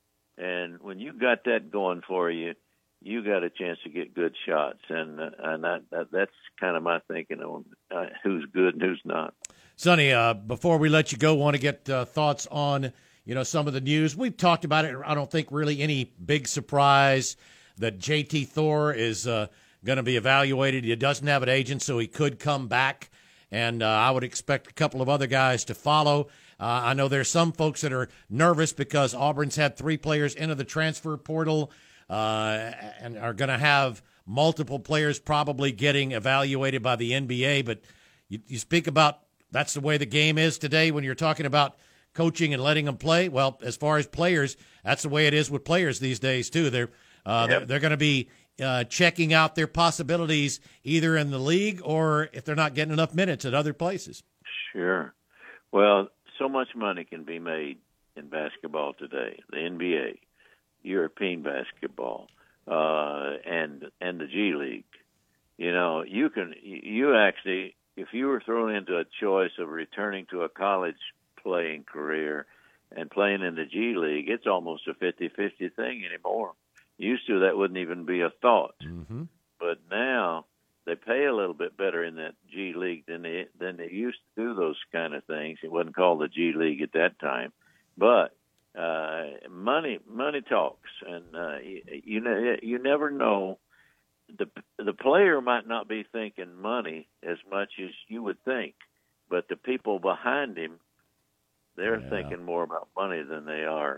And when you got that going for you, you got a chance to get good shots. And uh, and that, that that's kind of my thinking on uh, who's good and who's not. Sonny, uh, before we let you go, want to get uh, thoughts on you know some of the news. We've talked about it. I don't think really any big surprise that J T Thor is uh, going to be evaluated. He doesn't have an agent, so he could come back, and uh, I would expect a couple of other guys to follow. Uh, I know there's some folks that are nervous because Auburn's had three players into the transfer portal uh, and are going to have multiple players probably getting evaluated by the N B A, but you, you speak about that's the way the game is today when you're talking about coaching and letting them play. Well, as far as players, that's the way it is with players these days, too. They're Uh, yep. They're, they're going to be uh, checking out their possibilities either in the league or if they're not getting enough minutes at other places. Sure. Well, so much money can be made in basketball today. The N B A, European basketball, uh, and and the G League. You know, you can you actually, if you were thrown into a choice of returning to a college playing career and playing in the G League, it's almost a fifty-fifty thing anymore. Used to, that wouldn't even be a thought. Mm-hmm. But now they pay a little bit better in that G League than they than they used to do those kind of things. It wasn't called the G League at that time, but uh, money money talks, and uh, you, you know you never know. the The player might not be thinking money as much as you would think, but the people behind him, they're yeah. thinking more about money than they are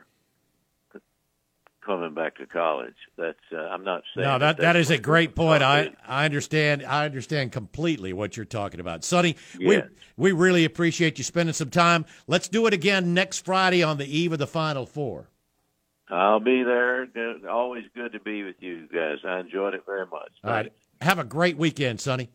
coming back to college. That's uh, I'm not saying. No, that that, that is a great point. I, I understand. I understand completely what you're talking about, Sonny. Yes. We we really appreciate you spending some time. Let's do it again next Friday on the eve of the Final Four. I'll be there. Always good to be with you guys. I enjoyed it very much. All right. Have a great weekend, Sonny.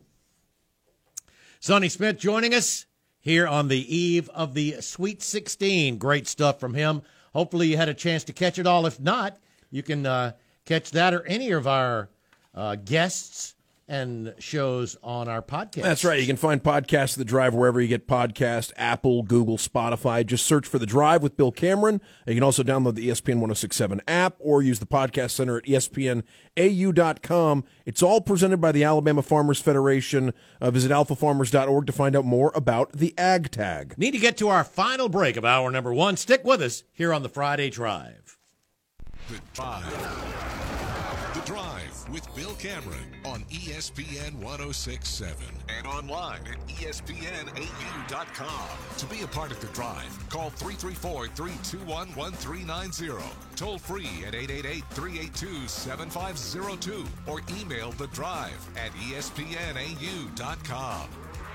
Sonny Smith joining us here on the eve of the Sweet sixteen. Great stuff from him. Hopefully you had a chance to catch it all. If not, you can uh, catch that or any of our uh, guests and shows on our podcast. That's right. You can find podcasts of The Drive wherever you get podcasts, Apple, Google, Spotify. Just search for The Drive with Bill Cameron. You can also download the E S P N ten sixty-seven app or use the podcast center at E S P N A U dot com. It's all presented by the Alabama Farmers Federation. Uh, visit alpha farmers dot org to find out more about the Ag Tag. Need to get to our final break of hour number one. Stick with us here on the Friday Drive. The Drive. The Drive with Bill Cameron on E S P N ten sixty-seven and online at E S P N A U dot com. To be a part of The Drive, call three three four, three two one, one three nine zero. Toll free at eight eight eight, three eight two, seven five zero two or email The Drive at E S P N A U dot com.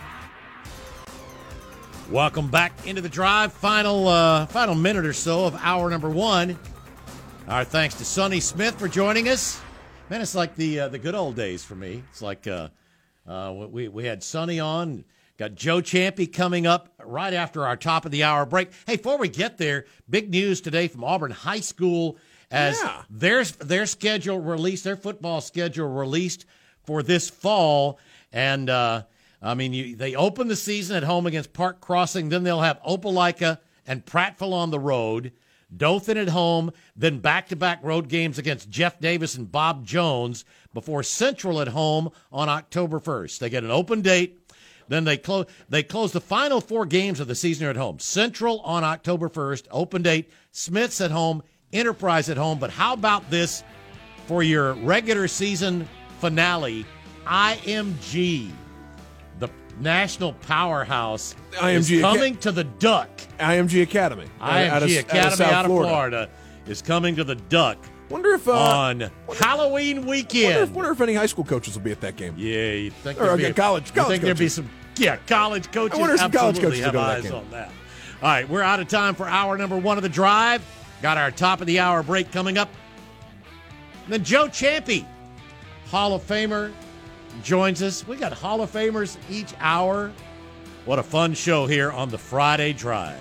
Welcome back into The Drive. Final, uh, final minute or so of hour number one. Our thanks to Sonny Smith for joining us. Man, it's like the uh, the good old days for me. It's like uh, uh, we we had Sonny on, got Joe Champy coming up right after our top of the hour break. Hey, before we get there, big news today from Auburn High School as Yeah. their their schedule released, their football schedule released for this fall, and uh, I mean you, they open the season at home against Park Crossing, then they'll have Opelika and Prattville on the road. Dothan at home, then back-to-back road games against Jeff Davis and Bob Jones before Central at home on October first. They get an open date, then they close they close the final four games of the season at home. Central on October first, open date, Smith's at home, Enterprise at home. But how about this for your regular season finale? I M G, the national powerhouse, I M G is coming Aca- to the Duck. I M G Academy. I M G out of, Academy out of, South out of Florida. Florida is coming to the Duck Wonder if uh, on Halloween wonder weekend. if, wonder if any high school coaches will be at that game. Yeah, you think Or, there'd be okay, a- college- you college think there'd be coaches. some yeah college coaches? I wonder if some college absolutely coaches have will go to that eyes game. on that. All right, we're out of time for hour number one of the Drive. Got our top of the hour break coming up. And then Joe Champy, Hall of Famer, joins us. We got Hall of Famers each hour. What a fun show here on the Friday Drive.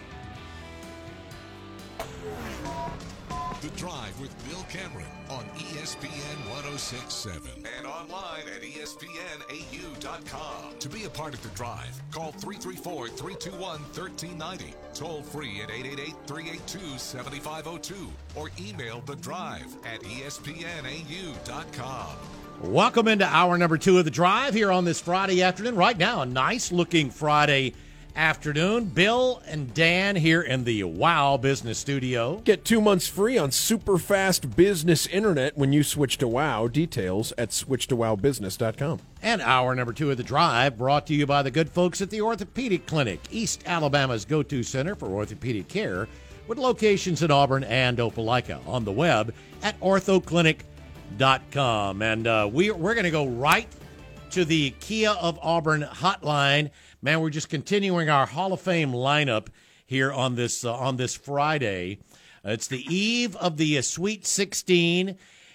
The Drive with Bill Cameron on E S P N ten sixty-seven and online at E S P N A U dot com. To be a part of The Drive, call three three four, three two one, one three nine zero. Toll free at eight eight eight, three eight two, seven five zero two or email The Drive at E S P N A U dot com. Welcome into hour number two of The Drive here on this Friday afternoon. Right now, a nice-looking Friday afternoon. Bill and Dan here in the Wow Business Studio. Get two months free on super fast business internet when you switch to Wow. Details at switch to wow business dot com. And hour number two of The Drive brought to you by the good folks at the Orthopedic Clinic, East Alabama's go-to center for orthopedic care, with locations in Auburn and Opelika. On the web at ortho clinic dot com. And uh, we, we're going to go right to the Kia of Auburn hotline. Man, we're just continuing our Hall of Fame lineup here on this uh, on this Friday. Uh, it's the eve of the uh, Sweet sixteen,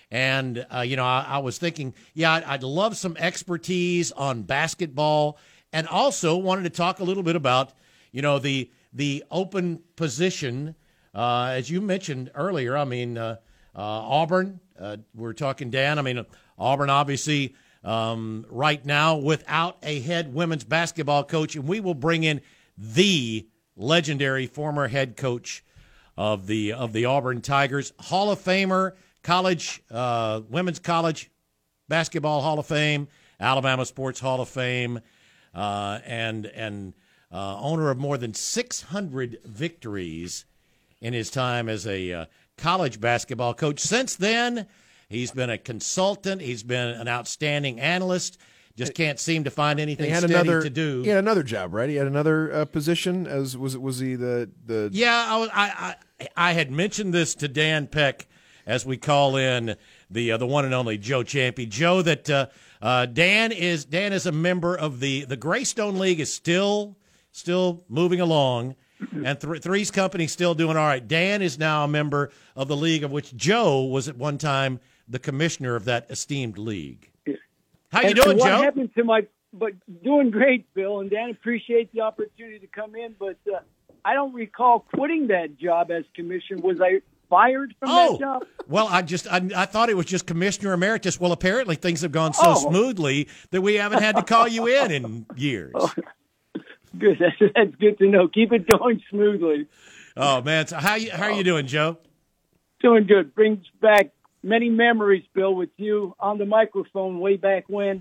and uh, you know, I, I was thinking, yeah, I'd, I'd love some expertise on basketball, and also wanted to talk a little bit about, you know, the the open position, uh, as you mentioned earlier. I mean, uh, uh, Auburn. Uh, we're talking Dan. I mean, Auburn obviously. Um, right now without a head women's basketball coach, and we will bring in the legendary former head coach of the of the Auburn Tigers, Hall of Famer, college uh, women's college basketball Hall of Fame, Alabama Sports Hall of Fame, uh, and and uh, owner of more than six hundred victories in his time as a uh, college basketball coach. Since then, he's been a consultant. He's been an outstanding analyst. Just can't seem to find anything He had steady another. to do. He had another job, right? He had another uh, position. As was was he the the? Yeah, I, was, I, I I had mentioned this to Dan Peck as we call in the uh, the one and only Joe Champy. Joe, that uh, uh, Dan is Dan is a member of the the Greystone League, is still still moving along, and th- Three's Company still doing all right. Dan is now a member of the league of which Joe was at one time the commissioner of that esteemed league. How you and, doing, and what Joe? happened to my? But doing great, Bill and Dan. Appreciate the opportunity to come in, but uh, I don't recall quitting that job as commissioner. Was I fired from Oh, that job? well, I just I, I thought it was just Commissioner Emeritus. Well, apparently things have gone so Oh. smoothly that we haven't had to call you in in years. Oh, good. That's, that's good to know. Keep it going smoothly. Oh man, so how you how are you doing, Joe? Doing good. Brings back many memories, Bill, with you on the microphone way back when,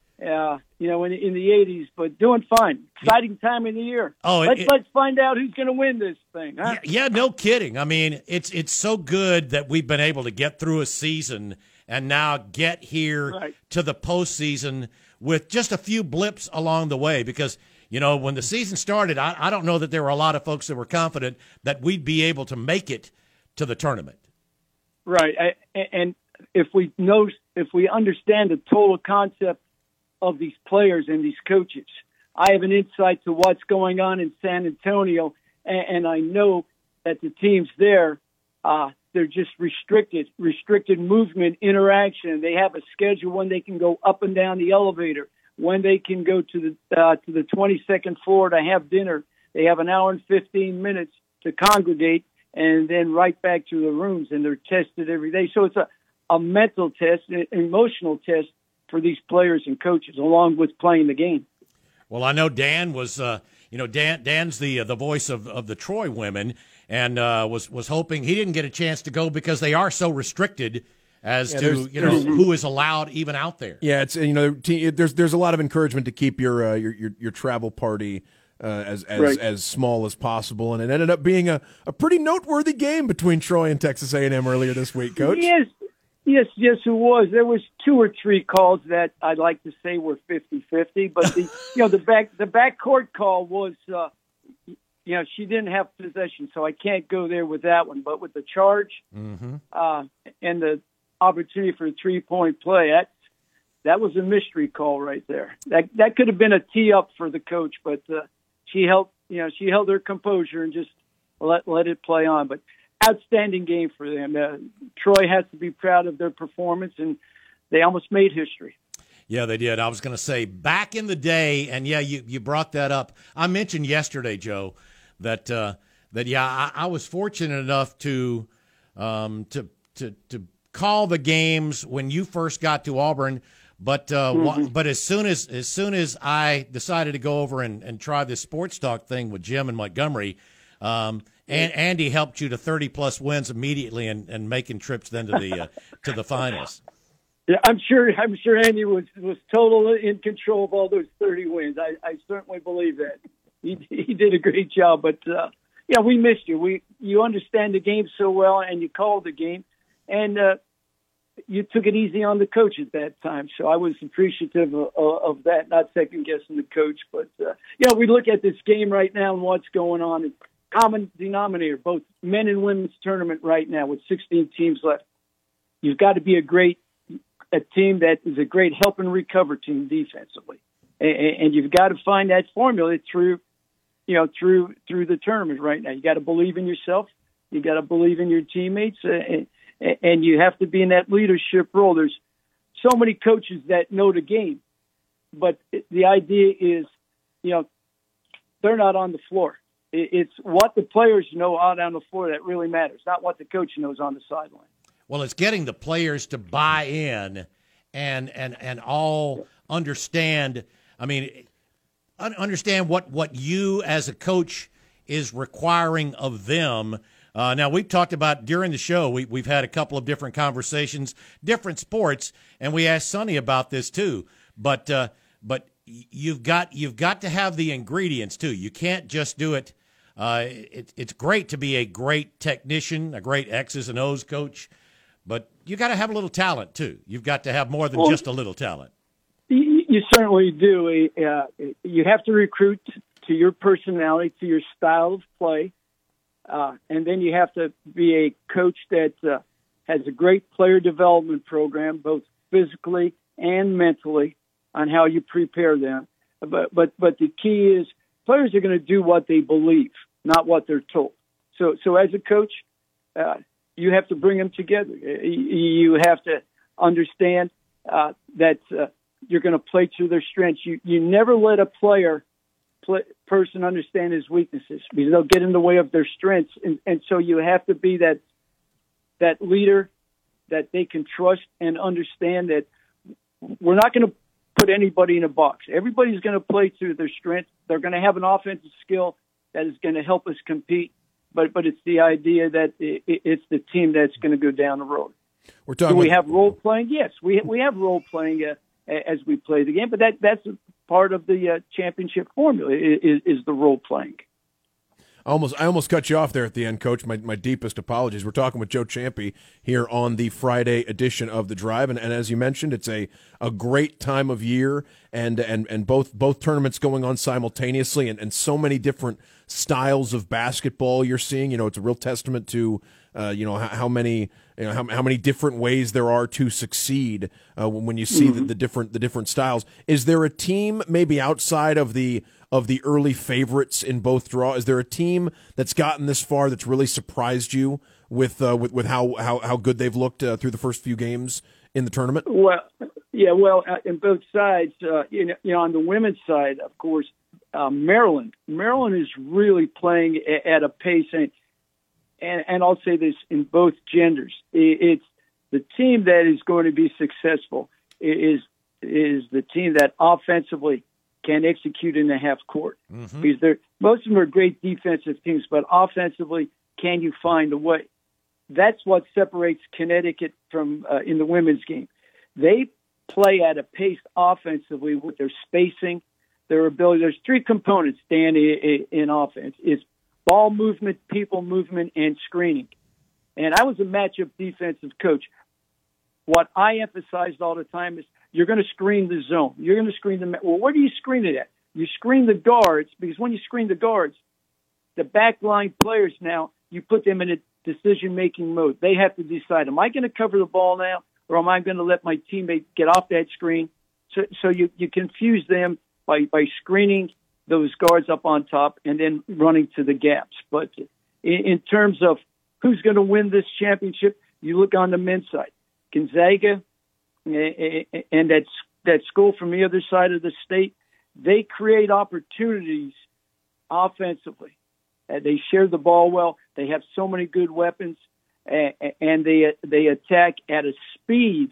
uh, you know, in, in the eighties. But doing fine. Exciting time of the year. Oh, let's it, let's find out who's going to win this thing. Huh? Yeah, yeah, no kidding. I mean, it's it's so good that we've been able to get through a season and now get here Right. to the postseason with just a few blips along the way. Because you know, when the season started, I, I don't know that there were a lot of folks that were confident that we'd be able to make it to the tournament. Right, I, and if we know, if we understand the total concept of these players and these coaches, I have an insight to what's going on in San Antonio, and, and I know that the teams there, uh, they're just restricted, restricted movement, interaction. They have a schedule when they can go up and down the elevator, when they can go to the uh, to the twenty-second floor to have dinner. They have an hour and fifteen minutes to congregate, and then right back to the rooms, and they're tested every day. So it's a, a mental test, an emotional test for these players and coaches, along with playing the game. Well, I know Dan was, uh, you know, Dan Dan's the uh, the voice of, of the Troy women, and uh, was was hoping he didn't get a chance to go because they are so restricted as yeah, to there's, you know there's, who is allowed even out there. Yeah, it's you know there's there's a lot of encouragement to keep your uh, your, your your travel party Uh, as as right. as small as possible, and it ended up being a, a pretty noteworthy game between Troy and Texas A and M earlier this week, Coach. Yes, yes, yes, it was. There was two or three calls that I'd like to say were fifty-fifty, but the you know the back the backcourt call was uh, you know she didn't have possession, so I can't go there with that one. But with the charge Mm-hmm. uh, and the opportunity for a three point play, that that was a mystery call right there. That that could have been a tee up for the coach, but. Uh, She held, you know, she held her composure and just let let it play on. But outstanding game for them. Uh, Troy has to be proud of their performance, and they almost made history. Yeah, they did. I was going to say back in the day, and yeah, you, you brought that up. I mentioned yesterday, Joe, that uh, that yeah, I, I was fortunate enough to um, to to to call the games when you first got to Auburn. But uh, mm-hmm. but as soon as as soon as I decided to go over and, and try this sports talk thing with Jim and Montgomery, um, and Andy helped you to thirty plus wins immediately and, and making trips then to the uh, to the finals. Yeah, I'm sure I'm sure Andy was was totally in control of all those thirty wins. I, I certainly believe that he he did a great job. But uh, yeah, we missed you. We you understand the game so well, and you called the game, and. Uh, You took it easy on the coach at that time, so I was appreciative of, of that, not second guessing the coach. But uh, you know, we look at this game right now and what's going on. It's common denominator, both men and women's tournament right now with sixteen teams left. You've got to be a great a team that is a great help and recover team defensively, and, and you've got to find that formula through, you know, through through the tournament right now. You got to believe in yourself. You got to believe in your teammates. Uh, And you have to be in that leadership role. There's so many coaches that know the game, but the idea is, you know, they're not on the floor. It's what the players know out on the floor that really matters, not what the coach knows on the sideline. Well, it's getting the players to buy in and and and all understand. I mean, understand what what you as a coach is requiring of them. Uh, now, we've talked about during the show, we, we've had a couple of different conversations, different sports, and we asked Sonny about this too. But uh, but you've got you've got to have the ingredients too. You can't just do it. Uh, it it's great to be a great technician, a great X's and O's coach, but you got to have a little talent too. You've got to have more than well, just a little talent. You, you certainly do. Uh, you have to recruit to your personality, to your style of play. Uh, and then you have to be a coach that uh, has a great player development program, both physically and mentally, on how you prepare them. But but but the key is players are going to do what they believe, not what they're told. So so as a coach, uh, you have to bring them together. You have to understand uh, that uh, you're going to play to their strengths. You you never let a player. person understand his weaknesses because they'll get in the way of their strengths. And, and so you have to be that that leader that they can trust and understand that we're not going to put anybody in a box. Everybody's going to play to their strength. They're going to have an offensive skill that is going to help us compete. But but it's the idea that it, it's the team that's going to go down the road. We're talking. Do we with, have role playing? Yes, we we have role playing uh, as we play the game. But that that's part of the uh, championship formula is, is the role playing. I almost, I almost cut you off there at the end, Coach. My my deepest apologies. We're talking with Joe Ciampi here on the Friday edition of The Drive, and, and as you mentioned, it's a, a great time of year, and and and both both tournaments going on simultaneously, and, and so many different styles of basketball you're seeing. You know, it's a real testament to uh, you know how, how many you know how, how many different ways there are to succeed uh, when you see mm-hmm. the, the different the different styles. Is there a team maybe outside of the of the early favorites in both draws? Is there a team that's gotten this far that's really surprised you with uh, with, with how, how, how good they've looked uh, through the first few games in the tournament? Well, yeah, well, uh, in both sides, uh, you know, you know, on the women's side, of course, uh, Maryland. Maryland is really playing at a pace, and, and and I'll say this in both genders. It's the team that is going to be successful is is the team that offensively can execute in the half court. Mm-hmm. Because they're, most of them are great defensive teams, but offensively, can you find a way? That's what separates Connecticut from uh, in the women's game. They play at a pace offensively with their spacing, their ability. There's three components, Dan, in, in offense. It's ball movement, people movement, and screening. And I was a matchup defensive coach. What I emphasized all the time is you're going to screen the zone. You're going to screen the – well, where do you screen it at? You screen the guards, because when you screen the guards, the backline players now, you put them in a decision-making mode. They have to decide, am I going to cover the ball now, or am I going to let my teammate get off that screen? So, so you, you confuse them by, by screening those guards up on top and then running to the gaps. But in, in terms of who's going to win this championship, you look on the men's side. Gonzaga and that, that school from the other side of the state, they create opportunities offensively. Uh, they share the ball well. They have so many good weapons, uh, and they they attack at a speed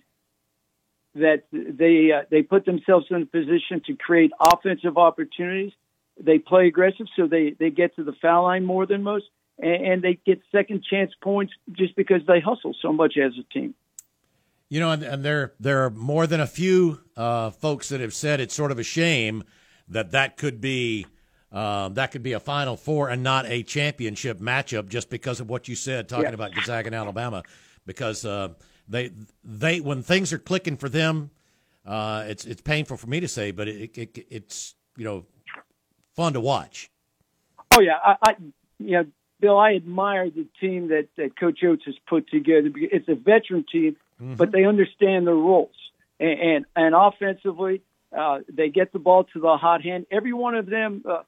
that they uh, they put themselves in a position to create offensive opportunities. They play aggressive, so they, they get to the foul line more than most, and, and they get second chance points just because they hustle so much as a team. You know, and, and there there are more than a few uh, folks that have said it's sort of a shame that that could be uh, that could be a Final Four and not a championship matchup, just because of what you said, talking yeah. about Gonzaga and Alabama, because uh, they they when things are clicking for them, uh, it's it's painful for me to say, but it, it it's you know fun to watch. Oh yeah, I, I you know Bill, I admire the team that, that Coach Oates has put together. It's a veteran team. Mm-hmm. But they understand their roles, and and, and offensively, uh, they get the ball to the hot hand. Every one of them uh,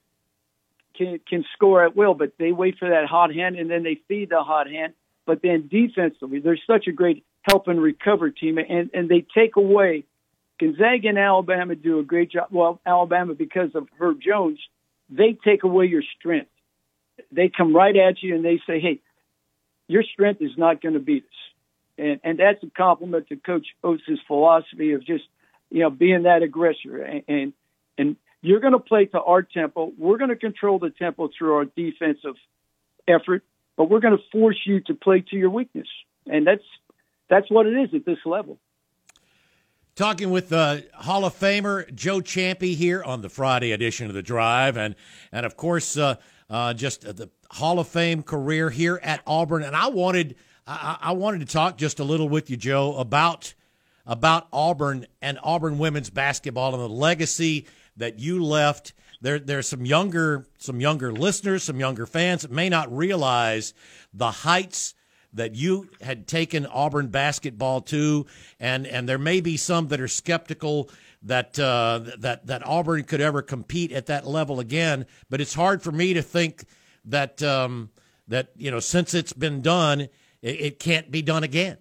can can score at will, but they wait for that hot hand, and then they feed the hot hand. But then defensively, they're such a great help and recover team, and and they take away. Gonzaga and Alabama do a great job. Well, Alabama, because of Herb Jones, they take away your strength. They come right at you and they say, "Hey, your strength is not going to beat us." And, and that's a compliment to Coach Oates' philosophy of just, you know, being that aggressor. And and, and you're going to play to our tempo. We're going to control the tempo through our defensive effort, but we're going to force you to play to your weakness. And that's that's what it is at this level. Talking with uh, Hall of Famer Joe Ciampi here on the Friday edition of The Drive. And, and of course, uh, uh, just the Hall of Fame career here at Auburn. And I wanted – I, I wanted to talk just a little with you, Joe, about about Auburn and Auburn women's basketball and the legacy that you left. There, there's some younger, some younger listeners, some younger fans that may not realize the heights that you had taken Auburn basketball to, and and there may be some that are skeptical that uh, that that Auburn could ever compete at that level again. But it's hard for me to think that um, that you know since it's been done. It can't be done again.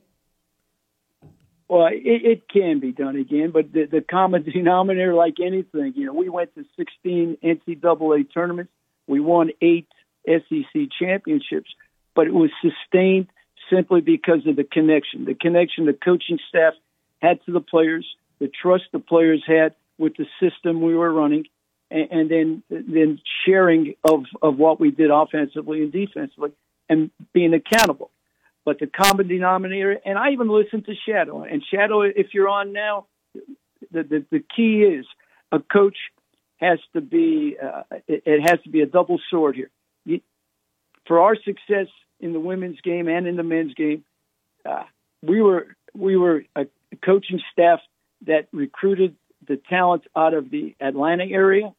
Well, it, it can be done again, but the, the common denominator, like anything, you know, we went to sixteen N C double A tournaments. We won eight S E C championships, but it was sustained simply because of the connection, the connection the coaching staff had to the players, the trust the players had with the system we were running, and, and then then sharing of, of what we did offensively and defensively, and being accountable. But the common denominator, and I even listened to Shadow. And Shadow, if you're on now, the the, the key is a coach has to be, uh, it, it has to be a double sword here. You, for our success in the women's game and in the men's game, uh, we were we were a coaching staff that recruited the talent out of the Atlanta area,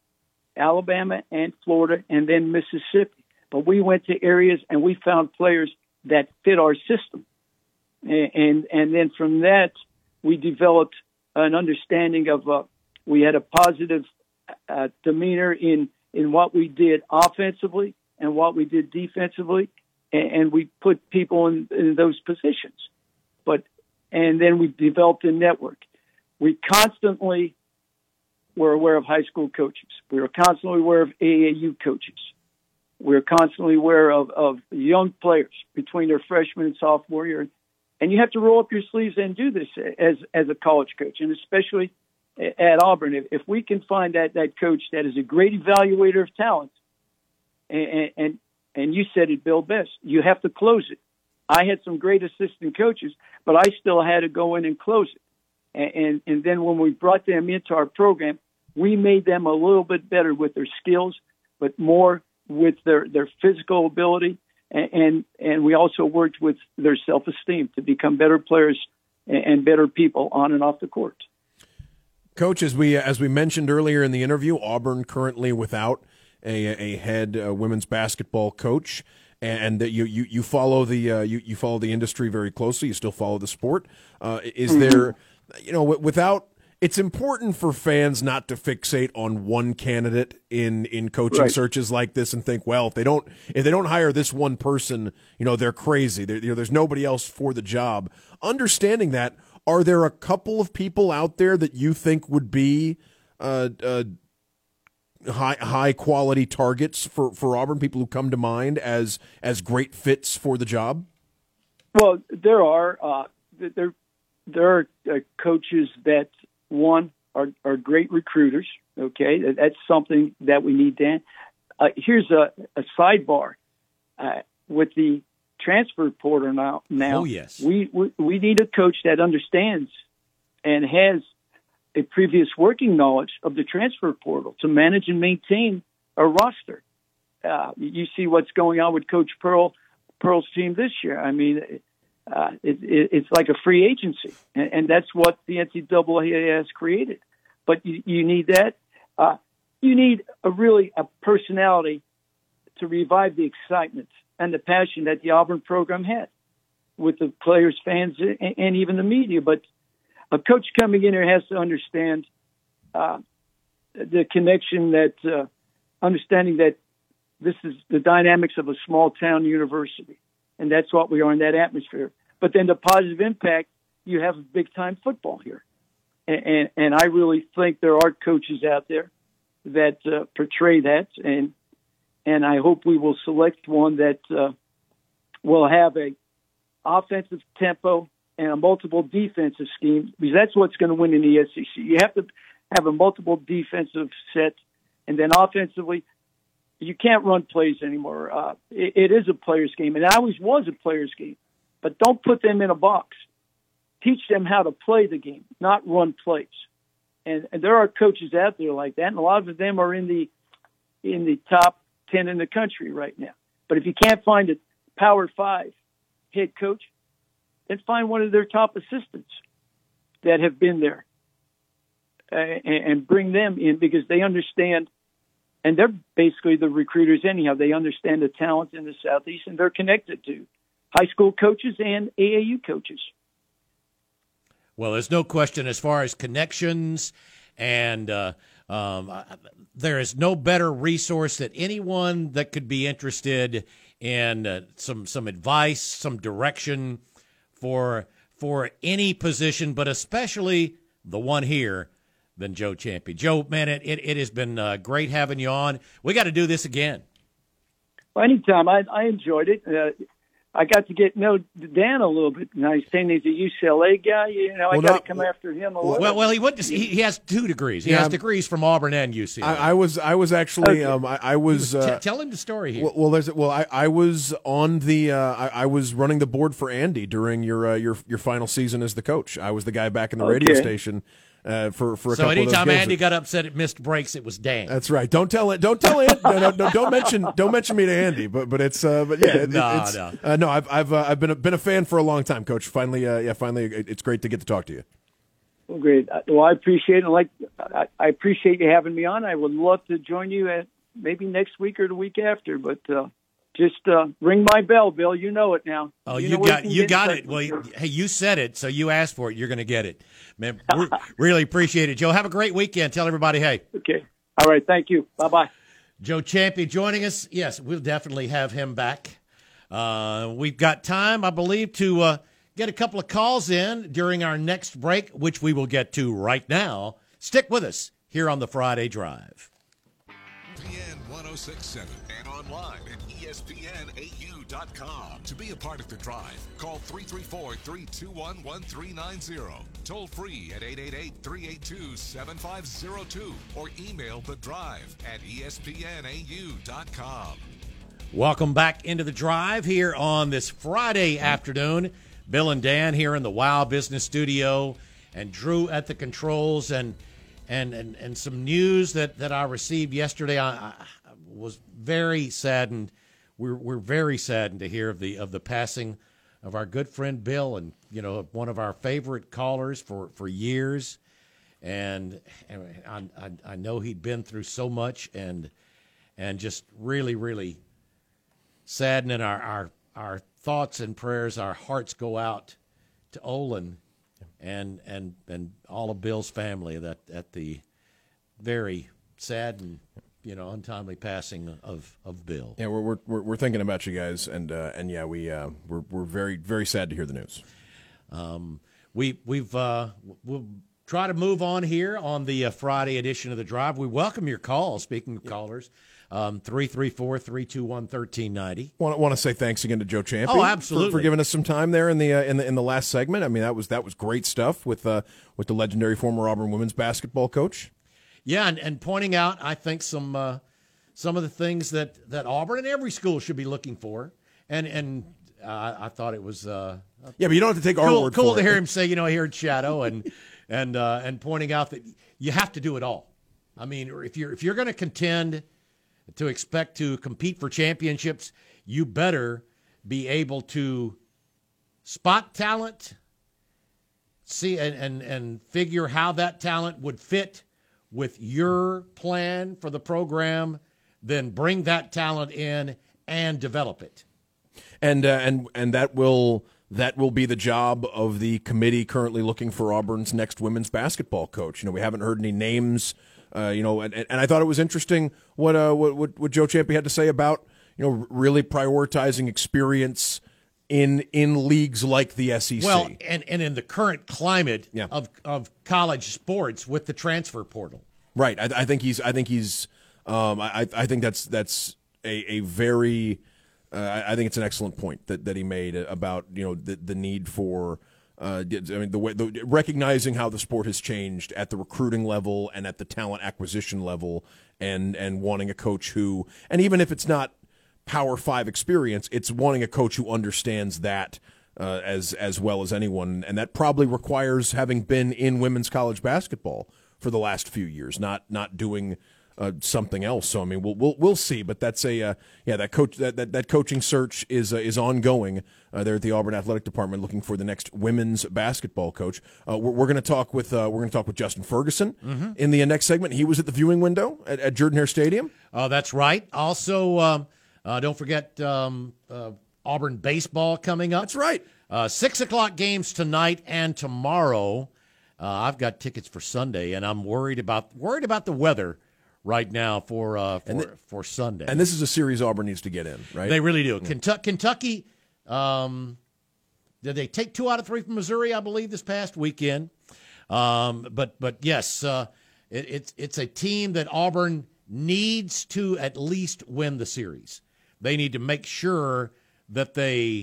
Alabama and Florida, and then Mississippi. But we went to areas and we found players that fit our system. And and, and then from that, we developed an understanding of, uh, we had a positive uh, demeanor in, in what we did offensively and what we did defensively. And, and we put people in, in those positions. But, and then we developed a network. We constantly were aware of high school coaches. We were constantly aware of A A U coaches. We were constantly aware of, of young players between their freshman and sophomore year. And you have to roll up your sleeves and do this as as a college coach, and especially at Auburn. If, if we can find that, that coach that is a great evaluator of talent, and, and, and you said it, Bill, best, you have to close it. I had some great assistant coaches, but I still had to go in and close it. And, and, and then when we brought them into our program, we made them a little bit better with their skills, but more with their, their physical ability. And, and, and we also worked with their self-esteem to become better players and, and better people on and off the court. Coach, as we, as we mentioned earlier in the interview, Auburn currently without a, a head uh, women's basketball coach. And that you, you, you follow the uh, you, you follow the industry very closely. You still follow the sport. Uh, is mm-hmm. there, you know, without, it's important for fans not to fixate on one candidate in, in coaching right. searches like this and think, well, if they don't if they don't hire this one person, you know, they're crazy. They're, you know, there's nobody else for the job. Understanding that, are there a couple of people out there that you think would be uh, uh, high high quality targets for, for Auburn, people who come to mind as as great fits for the job? Well, there are uh, there there are uh, coaches that one are, are great recruiters. Okay, that's something that we need. Dan, uh, here's a, a sidebar uh, with the transfer portal now. Now, oh yes, we, we we need a coach that understands and has a previous working knowledge of the transfer portal to manage and maintain a roster. Uh, you see what's going on with Coach Pearl, Pearl's team this year. I mean, uh, it, it, it's like a free agency, and, and that's what the N C double A has created. But you, you need that. Uh, you need a really a personality to revive the excitement and the passion that the Auburn program had with the players, fans, and, and even the media. But a coach coming in here has to understand uh, the connection that, uh, understanding that this is the dynamics of a small town university, and that's what we are in that atmosphere. But then the positive impact, you have big time football here, and and, and I really think there are coaches out there that uh, portray that, and and I hope we will select one that uh, will have a offensive tempo and a multiple defensive scheme, because that's what's going to win in the S E C. You have to have a multiple defensive set, and then offensively, you can't run plays anymore. Uh, it, it is a player's game, and it always was a player's game. But don't put them in a box. Teach them how to play the game, not run plays. And, and there are coaches out there like that, and a lot of them are in the in the top ten in the country right now. But if you can't find a Power Five head coach, and find one of their top assistants that have been there uh, and, and bring them in, because they understand, and they're basically the recruiters anyhow. They understand the talent in the Southeast, and they're connected to high school coaches and A A U coaches. Well, there's no question as far as connections, and uh, um, there is no better resource that anyone that could be interested in uh, some some advice, some direction for for any position, but especially the one here, than Joe Ciampi. Joe, man, it, it, it has been uh, great having you on. We got to do this again. Well, anytime. I, I enjoyed it. Uh, I got to get know Dan a little bit. Now he's saying he's a U C L A guy. You know, I Well, got to not- come after him a little. Well, well, he went. To, he, he has two degrees. He Yeah, has I'm- degrees from Auburn and U C L A. I, I was I was actually Okay. um, I, I was. T- Uh, tell him the story here. Well, well, there's well, I, I was on the uh, I, I was running the board for Andy during your uh, your your final season as the coach. I was the guy back in the radio Okay. station uh, for for a so couple anytime of those games. Andy got upset at missed breaks, it was Dan. That's right. Don't tell it. Don't tell it. No, no, no, don't mention. Don't mention me to Andy. But but it's. Uh, but yeah. It, No, it's, no. Uh, no. I've I've uh, I've been a, been a fan for a long time, Coach. Finally, uh, yeah. Finally, it, it's great to get to talk to you. Well, great. Well, I appreciate it. Like, I, I appreciate you having me on. I would love to join you at maybe next week or the week after. But uh, just uh, ring my bell, Bill. You know it now. Oh, you, you, know where got can you get got in it. touch Well, with you- me. hey, you said it, so you asked for it. You're going to get it, man. Re- really appreciate it, Joe. Have a great weekend. Tell everybody, hey, Okay. All right. Thank you. Bye bye. Joe Champy joining us. Yes, we'll definitely have him back. Uh, we've got time, I believe, to uh, get a couple of calls in during our next break, which we will get to right now. Stick with us here on the Friday Drive. E S P N one oh six point seven and online at E S P N A U dot com. To be a part of the drive, call three three four, three two one, one three nine zero. Toll free at eight eight eight, three eight two, seven five zero two or email the drive at E S P N A U dot com. Welcome back into the drive here on this Friday afternoon. Bill and Dan here in the Wow Business Studio, and Drew at the controls, and and and, and some news that, that I received yesterday. I, I was very saddened. We're we're very saddened to hear of the of the passing of our good friend Bill, and you know, one of our favorite callers for, for years. And, and I, I I know he'd been through so much, and and just really really saddening. Our, our our thoughts and prayers, our hearts go out to Olin and and and all of Bill's family that at the very sad and you know untimely passing of, of Bill. Yeah, we're we're we're thinking about you guys, and uh, and yeah, we uh, we're we're very very sad to hear the news. Um, we we've uh, we'll try to move on here on the uh, Friday edition of the Drive. We welcome your calls. Speaking of callers. Um, three three four, three two one, one three nine zero. Want want to say thanks again to Joe Champy. Oh, absolutely. for, for giving us some time there in the uh, in the in the last segment. I mean, that was that was great stuff with uh, with the legendary former Auburn women's basketball coach. Yeah, and, and pointing out, I think some uh, some of the things that, that Auburn and every school should be looking for, and and uh, I thought it was uh, Yeah, but you don't have to take our cool, word cool for to it. hear him say, you know, here at Shadow, and and uh, and pointing out that you have to do it all. I mean, if you're if you're going to contend to expect to compete for championships, you better be able to spot talent, see and, and, and figure how that talent would fit with your plan for the program, then bring that talent in and develop it. And uh, and and that will that will be the job of the committee currently looking for Auburn's next women's basketball coach. You know, we haven't heard any names. Uh, you know, and, and I thought it was interesting what, uh, what what what Joe Champy had to say about you know really prioritizing experience in in leagues like the S E C. Well, and, and in the current climate Yeah. of of college sports with the transfer portal. Right. I, I think he's. I think he's. Um. I. I think that's that's a a very. Uh, I think it's an excellent point that, that he made about you know the the need for. Uh, I mean the way the, recognizing how the sport has changed at the recruiting level and at the talent acquisition level, and and wanting a coach who, and even if it's not Power Five experience, it's wanting a coach who understands that uh, as as well as anyone, and that probably requires having been in women's college basketball for the last few years, not not doing uh, something else. So I mean, we'll we'll, we'll see. But that's a uh, yeah that coach that, that, that coaching search is uh, is ongoing uh, there at the Auburn Athletic Department, looking for the next women's basketball coach. Uh, we're we're going to talk with uh, we're going to talk with Justin Ferguson Mm-hmm. in the next segment. He was at the viewing window at, at Jordan Hare Stadium. Oh, that's right. Also, um, uh, don't forget um, uh, Auburn baseball coming up. That's right. Uh, six o'clock games tonight and tomorrow. Uh, I've got tickets for Sunday, and I'm worried about worried about the weather right now for uh, for, the- for Sunday. And this is a series Auburn needs to get in, right? They really do. Kentucky, Kentucky um, did they take two out of three from Missouri, I believe, this past weekend? Um, but but yes, uh, it, it's it's a team that Auburn needs to at least win the series. They need to make sure that they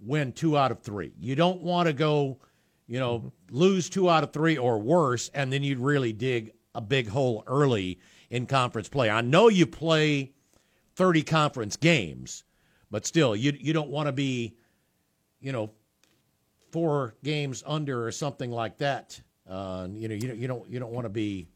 win two out of three. You don't want to go, you know, mm-hmm. lose two out of three or worse, and then you'd really dig a big hole early in conference play. I know you play thirty conference games, but still, you you don't want to be, you know, four games under or something like that. Uh, you know, you don't you don't you don't want to be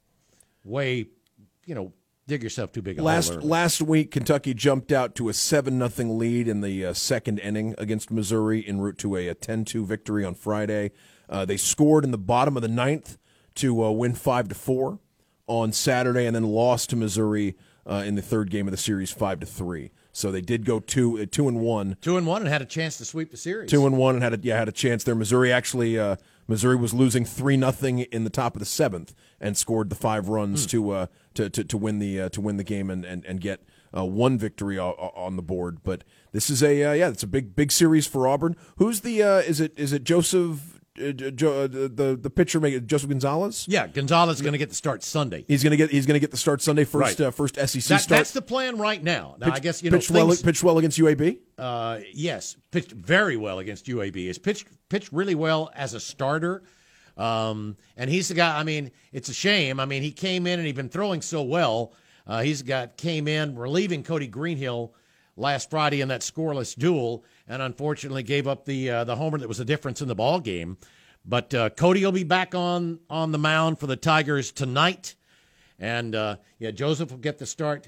way, you know, dig yourself too big a last hole early. Last week, Kentucky jumped out to a seven nothing lead in the uh, second inning against Missouri en route to a, a ten two victory on Friday. Uh, they scored in the bottom of the ninth to uh, win five to four on Saturday, and then lost to Missouri uh, in the third game of the series five to three. So they did go two uh, two and one, two and one, and had a chance to sweep the series. Two and one, and had a, yeah had a chance there. Missouri actually uh, Missouri was losing three nothing in the top of the seventh and scored the five runs mm. to, uh, to to to win the uh, to win the game and and and get uh, one victory o- on the board. But this is a uh, yeah, it's a big big series for Auburn. Who's the uh, is it is it Joseph? Uh, Joe, uh, the the pitcher, Joseph Gonzalez. Yeah, Gonzalez is going to get the start Sunday. He's going to get he's going to get the start Sunday. First right. uh, first S E C that, start. That's the plan right now. Now pitch, I guess you know pitched well things, pitched well against U A B. Uh, yes, pitched very well against U A B. He's pitched pitched really well as a starter, um, and he's the guy. I mean, it's a shame. I mean, he came in and he'd been throwing so well. Uh, he's got came in relieving Cody Greenhill last Friday in that scoreless duel, and unfortunately gave up the uh, the homer that was the difference in the ball game. But uh, Cody will be back on, on the mound for the Tigers tonight. And, uh, yeah, Joseph will get the start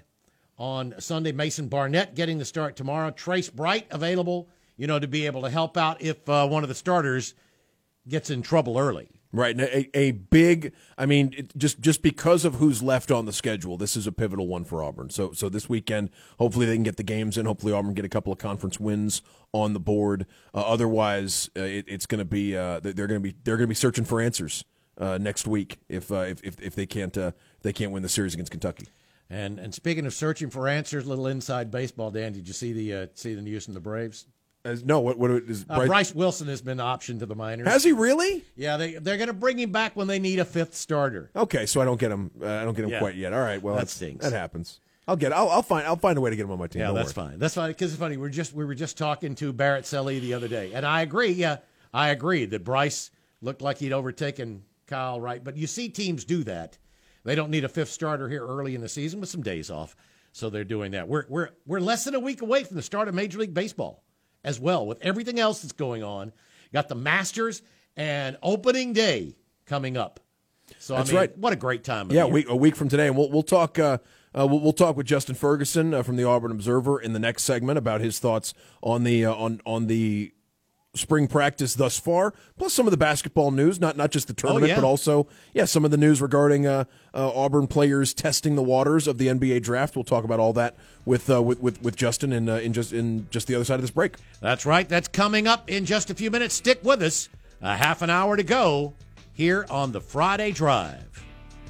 on Sunday. Mason Barnett getting the start tomorrow. Trace Bright available, you know, to be able to help out if uh, one of the starters gets in trouble early. Right, a, a big. I mean, it, just just because of who's left on the schedule, this is a pivotal one for Auburn. So, so this weekend, hopefully they can get the games in. Hopefully Auburn get a couple of conference wins on the board. Uh, otherwise, uh, it, it's going to be uh, they're going to be they're going to be searching for answers uh, next week if, uh, if if if they can't uh, they can't win the series against Kentucky. And and speaking of searching for answers, little inside baseball, Dan. Did you see the uh, see the news from the Braves? As, no, what what is Bryce? Uh, Bryce Wilson has been optioned to the minors. Has he really? Yeah, they they're going to bring him back when they need a fifth starter. Okay, so I don't get him. Uh, I don't get him yeah. quite yet. All right, well that stinks. That happens. I'll get. It. I'll, I'll find. I'll find a way to get him on my team. Yeah, don't that's worry. fine. That's fine because it's funny. We're just we were just talking to Barrett Selly the other day, and I agree. Yeah, I agree that Bryce looked like he'd overtaken Kyle Wright. But you see, teams do that. They don't need a fifth starter here early in the season with some days off, so they're doing that. We're we're we're less than a week away from the start of Major League Baseball as well, with everything else that's going on. Got the Masters and opening day coming up. So that's I mean, right. What a great time! Of yeah, year. week, a week from today, and we'll we'll talk. Uh, uh, we'll, we'll talk with Justin Ferguson uh, from the Auburn Observer in the next segment about his thoughts on the uh, on on the spring practice thus far, plus some of the basketball news, not not just the tournament, oh, yeah. but also yeah some of the news regarding uh, uh, Auburn players testing the waters of the N B A draft. We'll talk about all that with uh, with, with with Justin in uh, in just in just the other side of this break. That's right. That's coming up in just a few minutes. Stick with us. A half an hour to go here on the Friday Drive.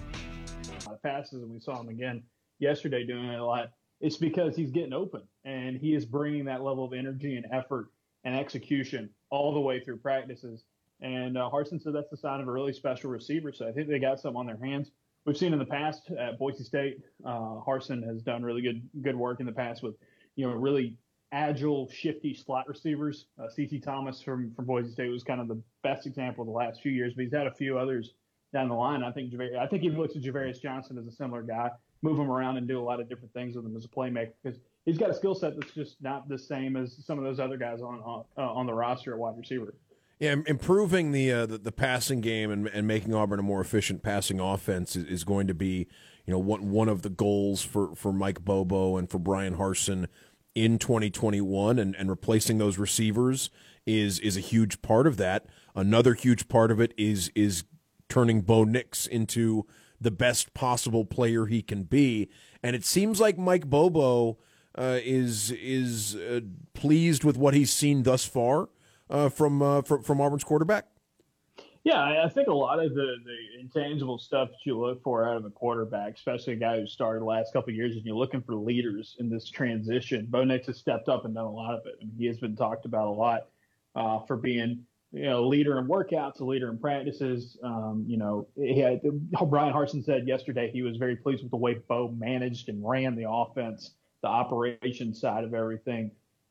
A lot of passes, and we saw him again yesterday doing it a lot. It's because he's getting open, and he is bringing that level of energy and effort and execution all the way through practices. And uh, Harsin said that's the sign of a really special receiver. So I think they got something on their hands. We've seen in the past at Boise State, uh, Harsin has done really good good work in the past with, you know, really agile, shifty slot receivers. Uh, C T Thomas from, from Boise State was kind of the best example of the last few years, but he's had a few others down the line. I think Javar- I think he looks at Javarius Johnson as a similar guy, move him around and do a lot of different things with him as a playmaker, because he's got a skill set that's just not the same as some of those other guys on on, uh, on the roster at wide receiver. Yeah, improving the uh, the, the passing game and, and making Auburn a more efficient passing offense is, is going to be, you know, one one of the goals for, for Mike Bobo and for Brian Harsin in twenty twenty-one, and, and replacing those receivers is is a huge part of that. Another huge part of it is is turning Bo Nix into the best possible player he can be, and it seems like Mike Bobo uh, is is uh, pleased with what he's seen thus far uh, from, uh, from from Auburn's quarterback. Yeah, I think a lot of the, the intangible stuff that you look for out of a quarterback, especially a guy who started the last couple of years, and you're looking for leaders in this transition. Bo Nix has stepped up and done a lot of it. I mean, he has been talked about a lot uh, for being, you know, a leader in workouts, a leader in practices. Um, you know, he had, Brian Harsin said yesterday he was very pleased with the way Bo managed and ran the offense, the operation side of everything.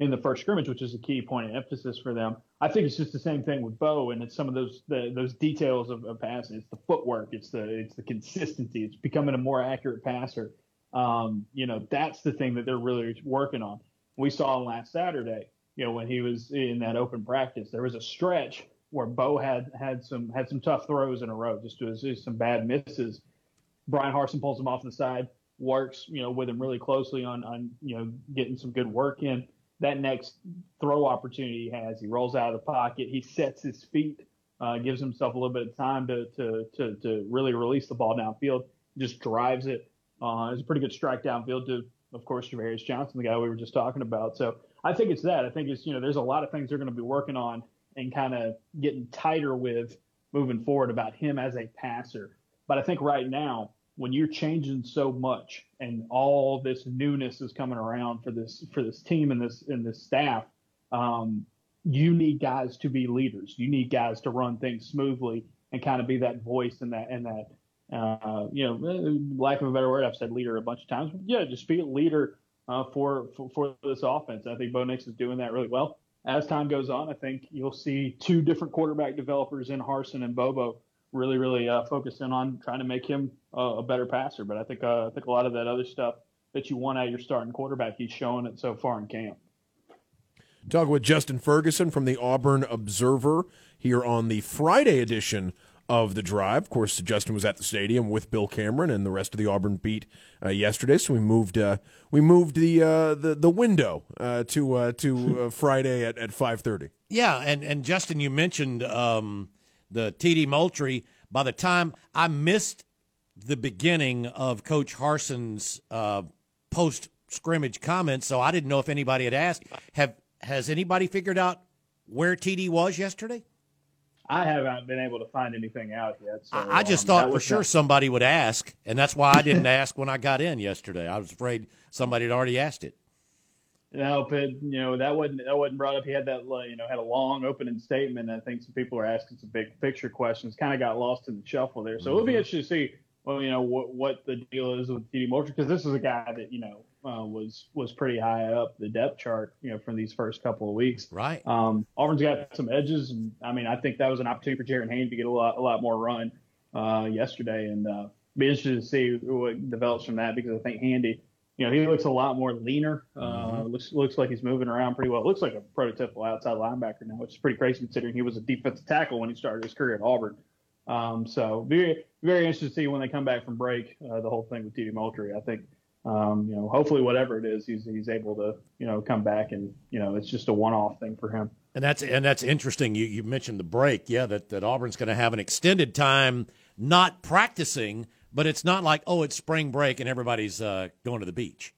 in the first scrimmage, which is a key point of emphasis for them. I think it's just the same thing with Bo, and it's some of those the, those details of, of passing. It's the footwork, it's the it's the consistency, it's becoming a more accurate passer. Um, you know, that's the thing that they're really working on. We saw him last Saturday, you know, when he was in that open practice. There was a stretch where Bo had had some had some tough throws in a row, just, was, just some bad misses. Brian Harsin pulls him off the side, works, you know, with him really closely on on you know getting some good work in. That next throw opportunity he has, he rolls out of the pocket, he sets his feet, uh, gives himself a little bit of time to to to, to really release the ball downfield, just drives it. Uh, it's a pretty good strike downfield to, of course, Javarius Johnson, the guy we were just talking about. So I think it's that. I think it's, you know, there's a lot of things they're going to be working on and kind of getting tighter with moving forward about him as a passer. But I think right now, when you're changing so much and all this newness is coming around for this for this team and this and this staff, um, you need guys to be leaders. You need guys to run things smoothly and kind of be that voice and that and that uh, you know, lack of a better word, I've said leader a bunch of times. But yeah, just be a leader uh, for, for for this offense. I think Bo Nix is doing that really well. As time goes on, I think you'll see two different quarterback developers in Harsin and Bobo really, really uh, focusing on trying to make him uh, a better passer. But I think uh, I think a lot of that other stuff that you want out of your starting quarterback, he's showing it so far in camp. Talking with Justin Ferguson from the Auburn Observer here on the Friday edition of The Drive. Of course, Justin was at the stadium with Bill Cameron and the rest of the Auburn beat uh, yesterday, so we moved uh, we moved the uh, the the window uh, to uh, to uh, Friday at, at five thirty. Yeah, and and Justin, you mentioned um, the T D Moultrie. By the time I missed the beginning of Coach Harsin's uh, post scrimmage comments, so I didn't know if anybody had asked. Have has anybody figured out where T D was yesterday? I haven't been able to find anything out yet. So, I just um, thought for sure not... somebody would ask, and that's why I didn't ask when I got in yesterday. I was afraid somebody had already asked it. No, but you know that wasn't that wasn't brought up. He had that you know had a long opening statement. I think some people are asking some big picture questions. Kind of got lost in the shuffle there. So mm-hmm. It'll be interesting to see. Well, you know what what the deal is with T D Moultrie, because this is a guy that you know uh, was was pretty high up the depth chart, you know, from these first couple of weeks. Right. Um, Auburn's got some edges, and I mean, I think that was an opportunity for Jaron Hayne to get a lot a lot more run uh, yesterday, and uh, be interested to see what develops from that, because I think Handy, you know, he looks a lot more leaner. Uh, mm-hmm. Looks looks like he's moving around pretty well. Looks like a prototypical outside linebacker now, which is pretty crazy considering he was a defensive tackle when he started his career at Auburn. Um, so very, very interested to see when they come back from break, uh, the whole thing with T D Moultrie. I think, um, you know, hopefully whatever it is, he's, he's able to, you know, come back and, you know, it's just a one-off thing for him. And that's, and that's interesting. You, you mentioned the break. Yeah. That, that Auburn's going to have an extended time, not practicing, but it's not like, oh, it's spring break and everybody's, uh, going to the beach.